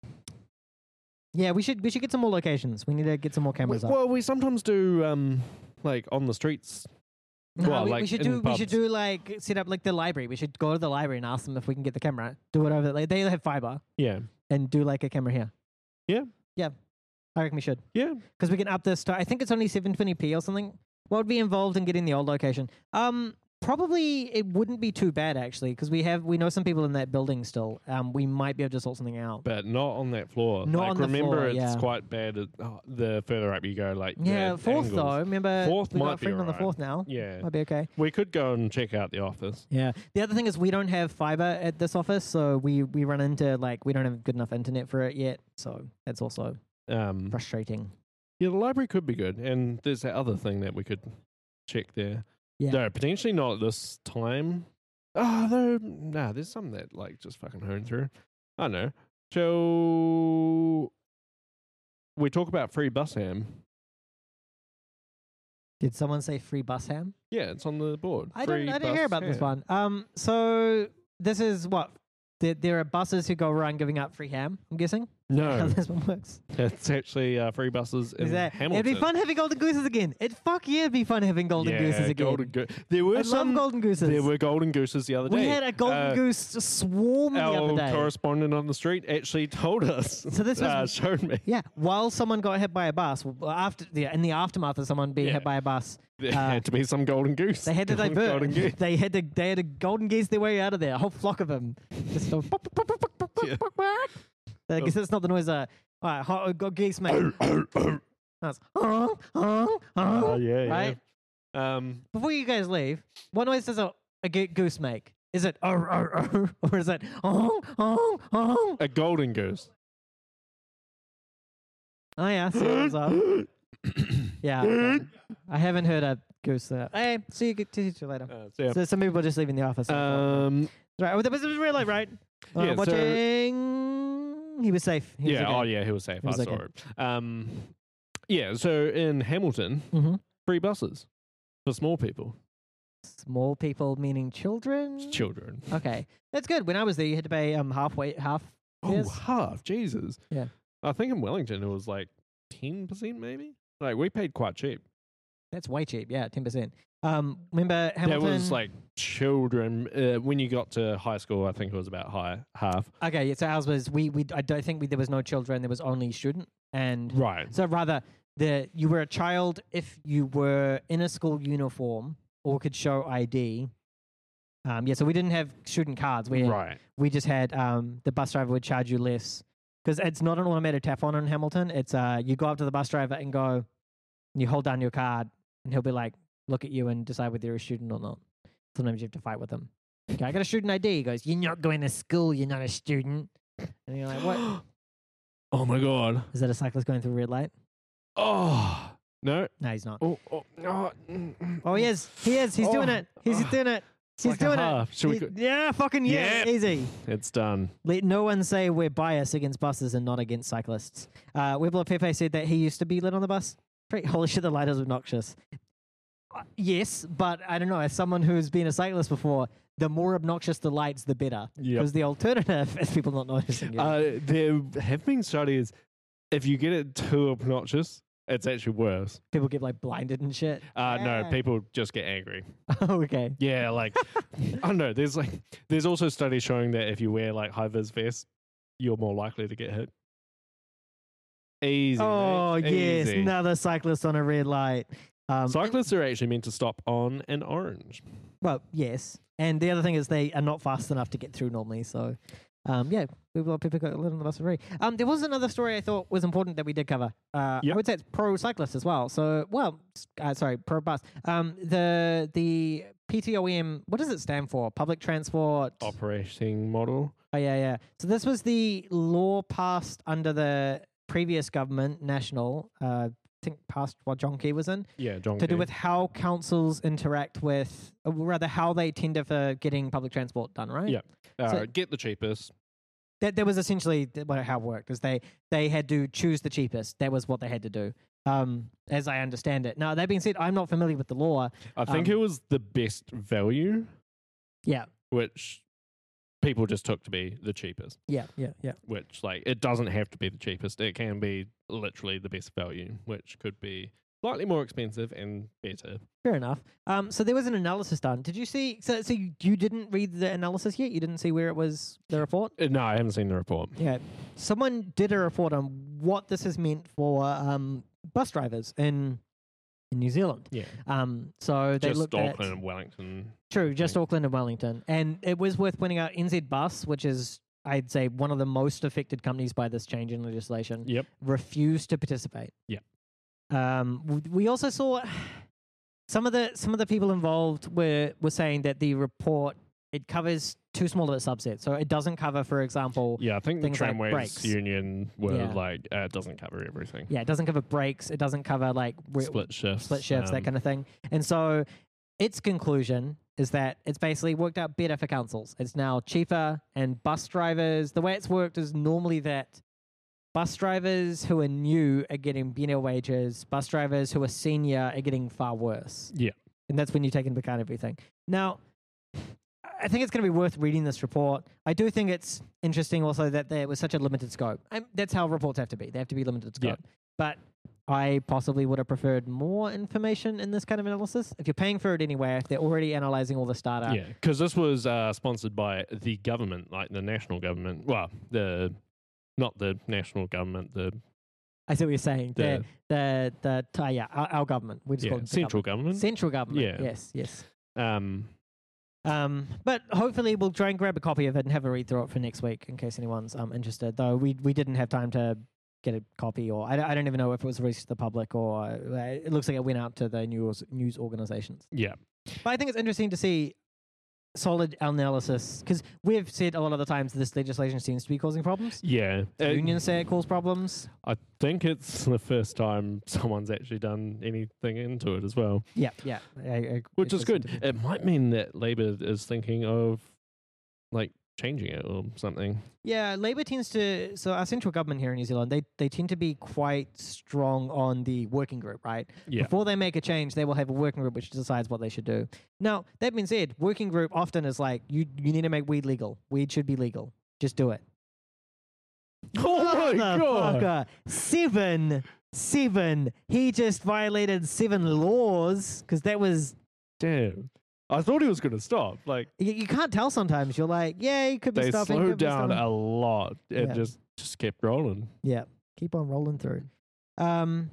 Yeah, we should we should get some more locations. We need to get some more we- cameras up. well, we sometimes do um like on the streets No, Well, we, like we should in do. We should pubs. do like set up like the library. We should go to the library and ask them if we can get the camera. Do it over. Like they have fiber Yeah. and do like a camera here. Yeah. Yeah, I reckon we should Yeah. because we can up this to. I think it's only seven twenty p or something. What would be involved in getting the old location? Um, probably it wouldn't be too bad actually because we have we know some people in that building still. Um, we might be able to sort something out. But not on that floor. Not like, on the remember, floor, it's yeah. quite bad. At, oh, the further up you go, like Yeah, the fourth angles. though. Remember, Fourth we got might a be friend on the alright. fourth now. Yeah, Might be okay. we could go and check out the office. Yeah. The other thing is we don't have fiber at this office, so we we run into like we don't have good enough internet for it yet. So that's also Um, frustrating. yeah, the library could be good, and there's that other thing that we could check there. Yeah. No, potentially not this time. Oh, though, nah, there's some that like just fucking hone through. I don't know. Shall we talk about free bus ham? Did someone say free bus ham? Yeah, it's on the board. I Free don't. I didn't hear bus about this ham. one. Um. So this is what there, there are buses who go around giving out free ham. I'm guessing. How No, this one works. it's actually uh, free buses in Is that, Hamilton. it'd be fun having golden gooses again. It fuck yeah, it'd be fun having golden yeah, gooses again. Golden go- there were I some. love golden gooses. There were golden gooses the other day. we had a golden Uh, goose swarm the Our other day. correspondent on the street actually told us. So this was- uh, showed me. Yeah, while someone got hit by a bus, well, after yeah, in the aftermath of someone being Yeah. hit by a bus, There Uh, had to be some golden goose. they had to Golden- divert. golden goose. they had to they had to golden geese their way out of there. A whole flock of them. Just go, pop, pop, pop, pop, pop, Yeah. pop, pop. I guess that's not the noise. Uh, all right, ho- go geese make. That's honk, honk, honk. Oh, yeah, yeah. Right? Um, Before you guys leave, what noise does a, a ge- goose make? Is it "Arr, arr, arr," or is it honk, honk, honk? a golden goose. Oh yeah, see what's up. Yeah, okay. I haven't heard a goose. Uh, hey, see you, get- see you later. Uh, so, yeah. So some people are just leaving the office. Um, right, oh, that was real life, right? Uh, yeah, so- watching. He was safe. He yeah. Was Oh, okay. yeah. He was safe. He was I saw okay. it. Um, yeah. So in Hamilton, Mhm. free buses for small people, Small people meaning children. children. Okay, that's good. When I was there, you had to pay um halfway half. Oh, Yes. half. Jesus. Yeah. I think in Wellington it was like ten percent, maybe. Like we paid quite cheap. That's way cheap. Yeah, ten percent. Um, remember Hamilton? That was like children. Uh, when you got to high school, I think it was about high half. Okay, yeah, so ours was we we I don't think we, there was no children. There was only student, and Right. so rather the you were a child if you were in a school uniform or could show I D. Um, yeah, so we didn't have student cards. We had, Right. we just had um, the bus driver would charge you less because it's not an automated tap on in Hamilton. It's uh, you go up to the bus driver and go, and you hold down your card, and he'll be like, look at you and decide whether you're a student or not. Sometimes you have to fight with him. Okay, I got a student I D. He goes, you're not going to school. You're not a student. And you're like, what? Oh my god. Is that a cyclist going through a red light? Oh no. No, he's not. Oh, oh, oh, mm, mm, Oh, he is. He is. He's doing Oh. it. He's Oh. doing it. It's He's like a doing half. it. Should we He- go- yeah, fucking yeah. Yeah. Easy. It's done. Let no one say we're biased against buses and not against cyclists. Uh, Webler Pepe said that he used to be lit on the bus. Pretty, holy shit, the light is obnoxious. Uh, yes, but I don't know. As someone who's been a cyclist before, the more obnoxious the lights, the better. Yep. Because the alternative is people not noticing you. Uh, there have been studies. If you get it too obnoxious, it's actually worse. people get like blinded and shit. Uh, Yeah. No, people just get angry. Oh, okay. Yeah, like I don't know. There's like there's also studies showing that if you wear like high vis vests, you're more likely to get hit. Easy. Oh, mate. yes. Easy. Another cyclist on a red light. Um, Cyclists are actually meant to stop on an orange. Well, yes. And the other thing is they are not fast enough to get through normally. So, um, yeah, people, people got lit on the bus for free. Um, there was another story I thought was important that we did cover. Uh, Yep. I would say it's pro cyclist as well. So, well, s- uh, sorry, pro bus. Um, the the P T O M, what does it stand for? Public transport. Operating model. Oh, yeah, yeah. So this was the law passed under the previous government, national. Uh, I think passed what John Key was in. Yeah, John. To do Key. with how councils interact with, or rather, how they tender for getting public transport done, right? Yeah. uh, so- get the cheapest. That that was essentially th- what how it worked. Is they they had to choose the cheapest. That was what they had to do, um, as I understand it. Now that being said, I'm not familiar with the law. I think Um, it was the best value, Yeah, which people just took to be the cheapest. yeah, yeah, yeah. Which like it doesn't have to be the cheapest. It can be literally the best value, which could be slightly more expensive and better. Fair enough. Um, so there was an analysis done. Did you see? So, so you, you didn't read the analysis yet? You didn't see where it was, the report? Uh, no, I haven't seen the report. Yeah. Someone did a report on what this has meant for um, bus drivers in in New Zealand. Yeah. Um, so they Just looked Auckland at and Wellington. true, just think. Auckland and Wellington, and it was worth pointing out N Z Bus, which is I'd say one of the most affected companies by this change in legislation, Yep. refused to participate. Yep. Um, w- we also saw some of the some of the people involved were were saying that the report it covers too small of a subset, so it doesn't cover, for example. Yeah, I think the things like Tramways brakes. Union were Yeah. like, uh, it doesn't cover everything. Yeah, it doesn't cover brakes. It doesn't cover like re- Split shifts. split shifts, that um, kind of thing. And so its conclusion is that it's basically worked out better for councils. It's now cheaper, and bus drivers, the way it's worked is normally that bus drivers who are new are getting better wages, bus drivers who are senior are getting far worse. Yeah. And that's when you take into account everything. Now, I think it's going to be worth reading this report. I do think it's interesting also that there was such a limited scope. And that's how reports have to be. They have to be limited Yeah. scope. But I possibly would have preferred more information in this kind of analysis. If you're paying for it anyway, if they're already analyzing all this data. Yeah, because this was uh, sponsored by the government, like the national government. Well, the not the national government, the I see what you're saying. The- The, the, the, uh, yeah, our, our government. We just yeah, call it the central government. government. Central government. Yeah. Yes, yes. Um, Um, but hopefully we'll try and grab a copy of it and have a read through it for next week in case anyone's um, interested. Though we we didn't have time to get a copy, or I, don't- I don't even know if it was released to the public, or uh, it looks like it went out to the news news organizations. yeah, But I think it's interesting to see solid analysis, because we've said a lot of the times this legislation seems to be causing problems. yeah. Uh, Unions say it causes problems. I think it's the first time someone's actually done anything into it as well, Yeah, yeah. I- I- which it is does good. seem to be. It might mean that Labor is thinking of like changing it or something. Yeah, Labour tends to. So our central government here in New Zealand, they they tend to be quite strong on the working group, right? Yeah, Before they make a change, they will have a working group which decides what they should do. Now, that being said, working group often is like, you you need to make weed legal. Weed should be legal. Just do it. Oh my god! Motherfucker. Seven, seven. He just violated seven laws because that was. Damn. I thought he was going to stop. Like You, you can't tell sometimes. You're like, yeah, he could be they stopping. slowed could be down stopping. a lot and Yeah. just just kept rolling. Yeah, keep on rolling through. Um,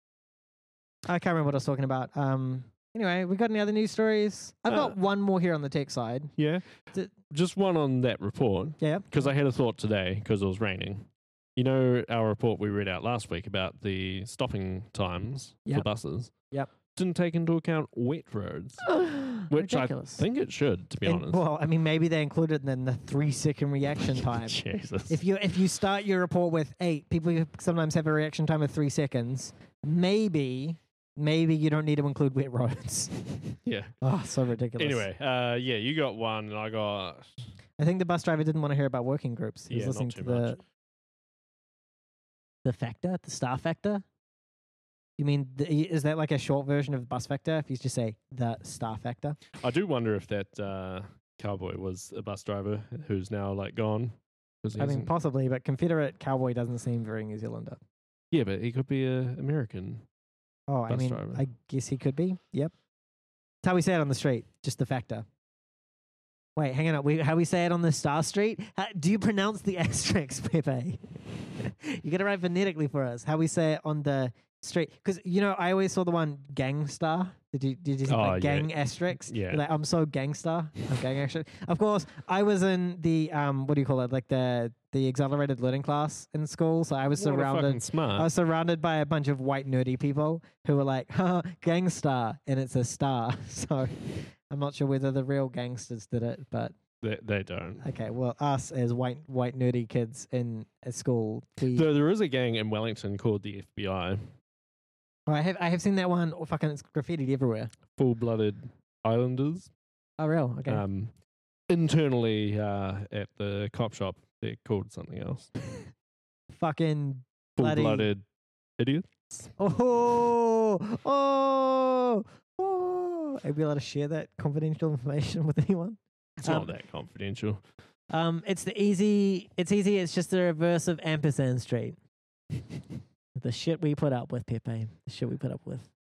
I can't remember what I was talking about. Um, anyway, we got any other news stories? I've Uh, got one more here on the tech side. Yeah. D- Just one on that report, Yeah. because I had a thought today because it was raining. You know our report we read out last week about the stopping times for Yep. buses? Yep. Didn't take into account wet roads, which Ridiculous. I think it should, to be And- honest. Well, I mean, maybe they included in the three second reaction time. Jesus. If you if you start your report with eight, people sometimes have a reaction time of three seconds. Maybe maybe you don't need to include wet roads. yeah. Oh, so ridiculous. Anyway, uh, yeah, you got one and I got. I think the bus driver didn't want to hear about working groups. He was Yeah, not listening too to the much. the factor, the star factor. You mean the, is that like a short version of bus factor? If you just say the star factor. I do wonder if that uh, cowboy was a bus driver who's now like gone. 'cause he I mean, hasn't- possibly, but Confederate cowboy doesn't seem very New Zealander. yeah, but he could be a American. Oh, I Bus mean, driver. I guess he could be. Yep. That's how we say it on the street. Just the factor. Wait, hang on. We, how we say it on the Star Street? How, do you pronounce the asterisks, Pepe? You got to write phonetically for us. How we say it on the street? Because you know, I always saw the one gangstar. Did you did you see Oh, like yeah. gang asterisks? Yeah. Like I'm so gangster. I'm gang asterisk. Of course, I was in the um, what do you call it? Like the the accelerated learning class in school. So I was What a surrounded. fucking smart. I was surrounded by a bunch of white nerdy people who were like, "Haha, gangstar," and it's a star. So I'm not sure whether the real gangsters did it, but They, they don't. okay. Well, us as white white nerdy kids in a school, we. Though there is a gang in Wellington called the F B I, Oh, I have I have seen that one. Oh, fucking, it's graffitied everywhere. full-blooded islanders. Oh, real? Okay. Um, internally uh, at the cop shop, they're called something else. fucking bloody. Full-blooded idiots. Oh, oh, oh! Are we allowed to share that confidential information with anyone? It's Um, not that confidential. Um, it's the easy. It's easy. It's just the reverse of ampersand street. The shit we put up with, Pepe. The shit we put up with.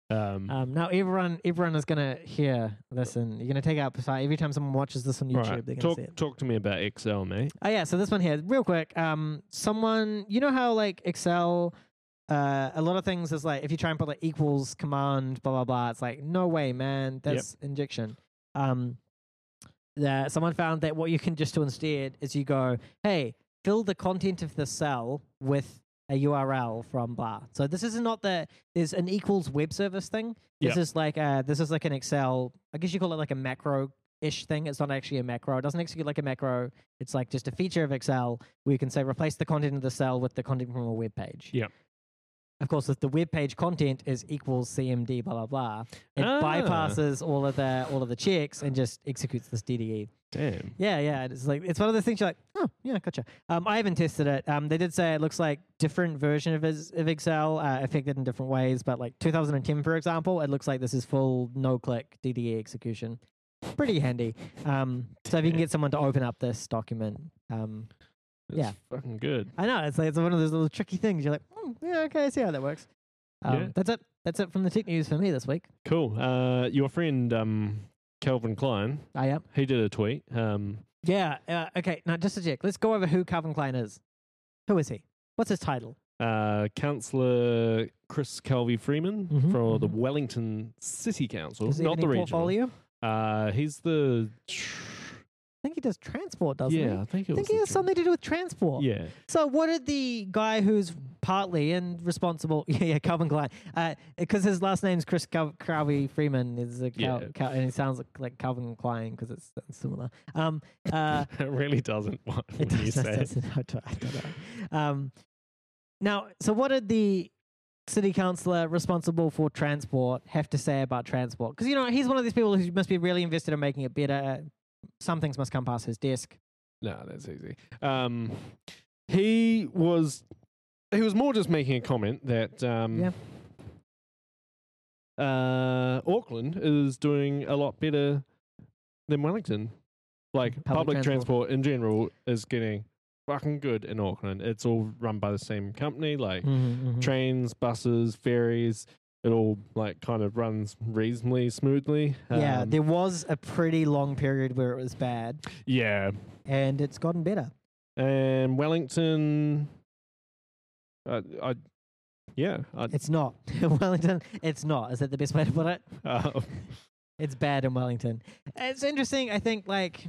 Um, Um, now everyone, everyone is gonna hear this, and you're gonna take out so every time someone watches this on YouTube, right. they're gonna Talk see it. talk to me about Excel, mate. Oh yeah, so this one here, real quick. Um, someone, you know how like Excel, uh, a lot of things is like if you try and put like equals command, blah blah blah. It's like no way, man, that's injection. Um, that someone found that what you can just do instead is you go, hey, fill the content of the cell with a U R L from blah. So this is not the there's an equals web service thing. This Yep. is like uh this is like an Excel. I guess you call it like a macro ish thing. It's not actually a macro. It doesn't execute like a macro. It's like just a feature of Excel where you can say replace the content of the cell with the content from a web page. Yep. Of course, if the web page content is equals C M D blah blah blah, it Ah. bypasses all of the all of the checks and just executes this D D E. Damn. Yeah, yeah. It's like it's one of those things you're like, oh yeah, gotcha. Um, I haven't tested it. Um, they did say it looks like different version of, is, of Excel uh, affected in different ways. But like two thousand ten, for example, it looks like this is full no-click D D E execution. Pretty handy. Um, so if you can get someone to open up this document, um, That's yeah. fucking good. I know it's like it's one of those little tricky things. You're like, mm, yeah, okay, I see how that works. Um, Yeah. That's it. That's it from the tech news for me this week. Cool. Uh, your friend um, Calvin Klein, I am. he did a tweet. Um, Yeah. Uh, okay. Now, just to check, let's go over who Calvin Klein is. Who is he? What's his title? uh, Councillor Chris Calvi Freeman Mhm, for the mhm. Wellington City Council, Does he have not any the regional. portfolio? Uh, he's the I think he does transport, doesn't he? yeah. I think it I think was he the has tr- something to do with transport. Yeah. So what did the guy who's partly and responsible, yeah, yeah Calvin Klein, because his last name's Chris Cal- Calvi Freeman, is a Cal- Yeah. Cal- and it sounds like, like Calvin Klein because it's similar. Um, uh, It really doesn't. When it you does, say does, it. does, I don't, I don't know. Um, now, so what did the city councillor responsible for transport have to say about transport? Because, you know, he's one of these people who must be really invested in making it better. Some things must come past his desk. No, that's easy. Um, he was he was more just making a comment that um, Yeah. uh, Auckland is doing a lot better than Wellington. Like Public public, transport. transport. in general is getting fucking good in Auckland. It's all run by the same company, like Mm-hmm, mm-hmm. trains, buses, ferries. It all like kind of runs reasonably smoothly. Yeah, Um, there was a pretty long period where it was bad, yeah. and it's gotten better. And Wellington, uh, I, yeah, I, It's not. Wellington, it's not. Is that the best way to put it? uh, It's bad in Wellington. It's interesting. I think, like,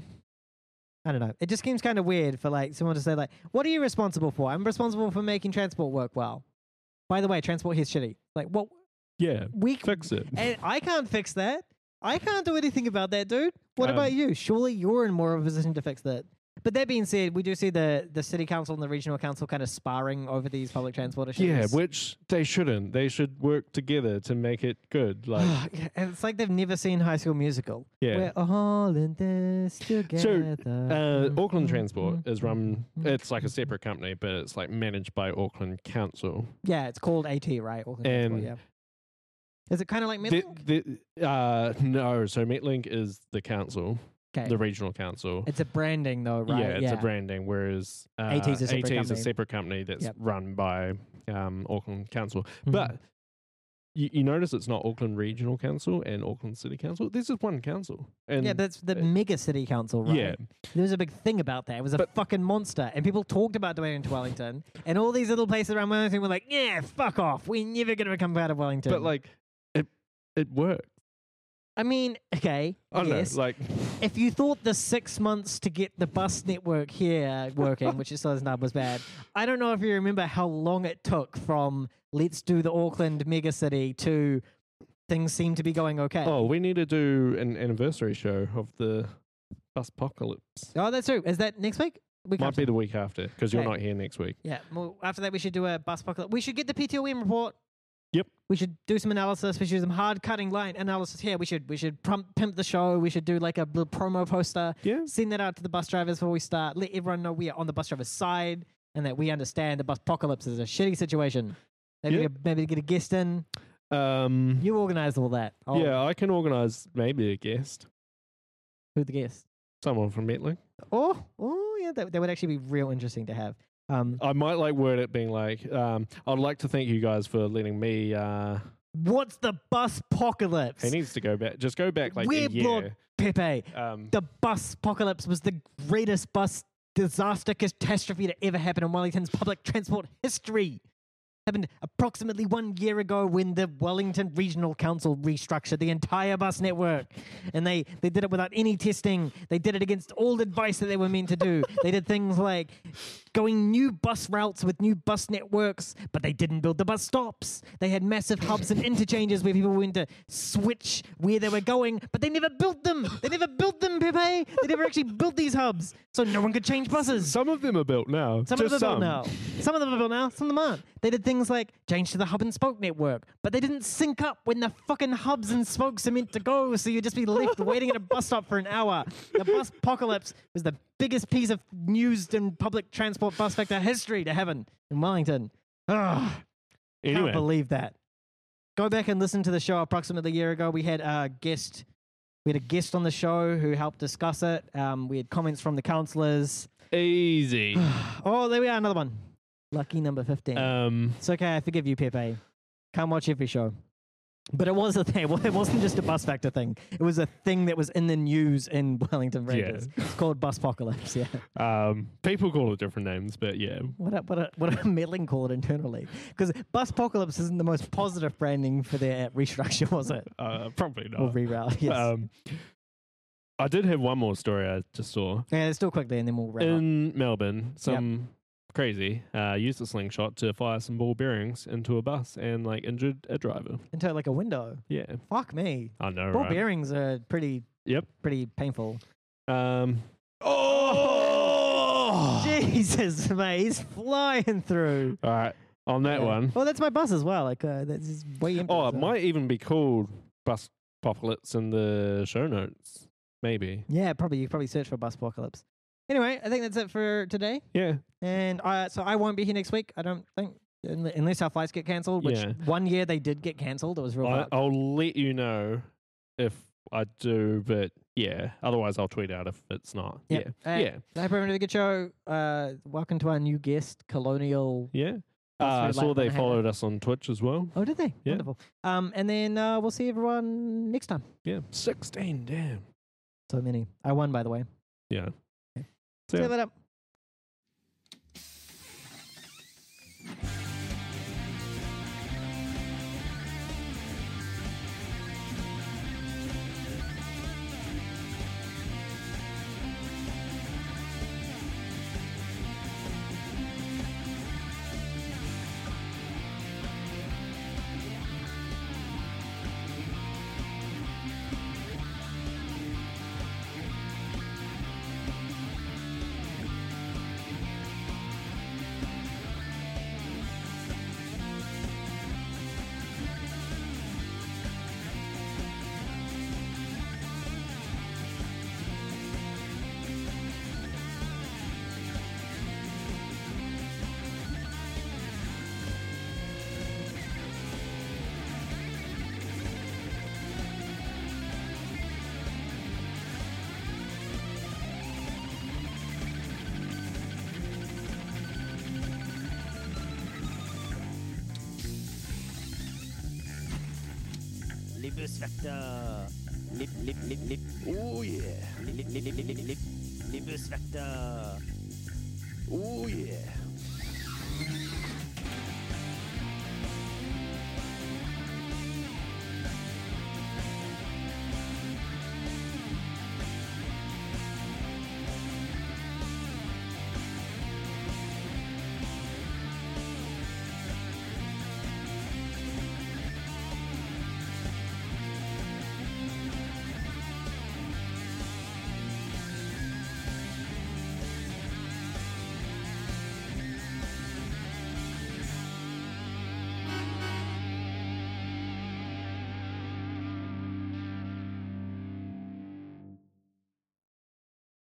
I don't know. It just seems kind of weird for, like, someone to say, like, what are you responsible for? I'm responsible for making transport work well. By the way, transport here's shitty. Like, what? yeah, We fix it. And I can't fix that. I can't do anything about that, dude. What Um, about you? Surely you're in more of a position to fix that. But that being said, we do see the, the city council and the regional council kind of sparring over these public transport issues. Yeah, which they shouldn't. They should work together to make it good. Like, Yeah, and it's like they've never seen High School Musical. yeah. We're all in this together. Uh, Auckland Transport Mm, is run. mm, It's like a separate company, but it's like managed by Auckland Council. Yeah, it's called AT, right? Auckland And Transport, yeah. Is it kind of like The, Metlink? the, uh, no, so Metlink is the council, Okay. the regional council. It's a branding though, right? Yeah, it's a branding. Whereas uh, AT's a separate AT is a company. separate company that's Yep. run by um, Auckland Council. Mhm. But you, you notice it's not Auckland Regional Council and Auckland City Council. This is one council. And yeah, that's the uh, mega city council, right? yeah, There was a big thing about that. It was a But- fucking monster. And people talked about doing it into Wellington. And all these little places around Wellington were like, yeah, fuck off. We're never going to become part of Wellington. but like it, it worked. I mean, okay. I don't yes. know. Like, If you thought the six months to get the bus network here working, which it still isn't, was bad, I don't know if you remember how long it took from let's do the Auckland megacity to things seem to be going okay. oh, we need to do an anniversary show of the bus apocalypse. Oh, that's true. Is that next week? We Might be the week after because you're Okay. not here next week. Yeah. Well, after that, we should do a bus apocalypse. We should get the P T O M report. Yep. We should do some analysis. We should do some hard cutting line analysis here. We should we should pump, pimp the show. We should do like a little promo poster. Yeah. Send that out to the bus drivers before we start. Let everyone know we are on the bus driver's side and that we understand the bus apocalypse is a shitty situation. Maybe Yeah. get, maybe get a guest in. Um, You organize all that. I'll- yeah, I can organise maybe a guest, Who the guest? someone from Metlink. Oh, oh yeah, that, that would actually be real interesting to have. Um, I might like word it being like, um, I'd like to thank you guys for letting me uh, What's the bus apocalypse? He needs to go back. Just go back like We're a year. Lord Pepe. Um, The bus apocalypse was the greatest bus disaster catastrophe to ever happen in Wellington's public transport history. Happened approximately one year ago when the Wellington Regional Council restructured the entire bus network. And they, they did it without any testing. They did it against all advice that they were meant to do. They did things like going new bus routes with new bus networks, but they didn't build the bus stops. They had massive hubs and interchanges where people went to switch where they were going, but they never built them. They never built them, Pepe. They never actually built these hubs, so no one could change buses. some of them are built now. Some Just of them are some. built now. Some of them are built now. Some of them aren't. They did things like change to the hub and spoke network, but they didn't sync up when the fucking hubs and spokes are meant to go, so you'd just be left waiting at a bus stop for an hour. The bus apocalypse was the biggest piece of news in public transport bus sector history to happen in Wellington. Ugh, Anyway, can't believe that. Go back and listen to the show approximately a year ago. We had a guest. We had a guest on the show who helped discuss it. Um, we had comments from the councillors. easy. Oh, there we are, another one. Lucky number fifteen. um, It's okay, I forgive you, Pepe. Can't watch every show. But it was a thing. It wasn't just a bus factor thing. It was a thing that was in the news in Wellington Rangers. It's called bus apocalypse, yeah. um, people call it different names, but yeah. What a, what a, what a meddling call it internally. Because bus apocalypse isn't the most positive branding for their restructure, was it? Uh, probably not. Or reroute, yes. Um, I did have one more story I just saw. yeah, still quickly and then we'll wrap up. In Melbourne, some crazy uh, used a slingshot to fire some ball bearings into a bus and like injured a driver. Into like a window. Yeah, Fuck me. I know, Ball right? bearings are pretty, Yep. pretty painful. Um. Oh! Jesus, mate, he's flying through. All right. On that Yeah. one. Well, that's my bus as well. Like, uh, that's just way empty. Oh, it so- might even be called Bus Apocalypse in the show notes. Maybe. Yeah, probably. You probably search for bus apocalypse. Anyway, I think that's it for today. Yeah. And I, so I won't be here next week. I don't think, unle- unless our flights get cancelled. Which Yeah. one year they did get cancelled. It was real. I, fucked. I'll let you know if I do, but yeah. Otherwise, I'll tweet out if it's not. Yep. Yeah. Uh, yeah. I hope everyone had a good show. Uh, welcome to our new guest, Colonial. Yeah. Bus Uh, I Red saw Light they Manhattan. followed us on Twitch as well. Oh, did they? Yeah. Wonderful. Um, and then uh, we'll see everyone next time. Yeah. sixteen, damn. So many. I won, by the way. Yeah. Okay. So, See you later. Les bus facteurs. Les, les, les, les, oh yeah. Les, les, les, les, les, les, les, les bus facteurs. Oh yeah.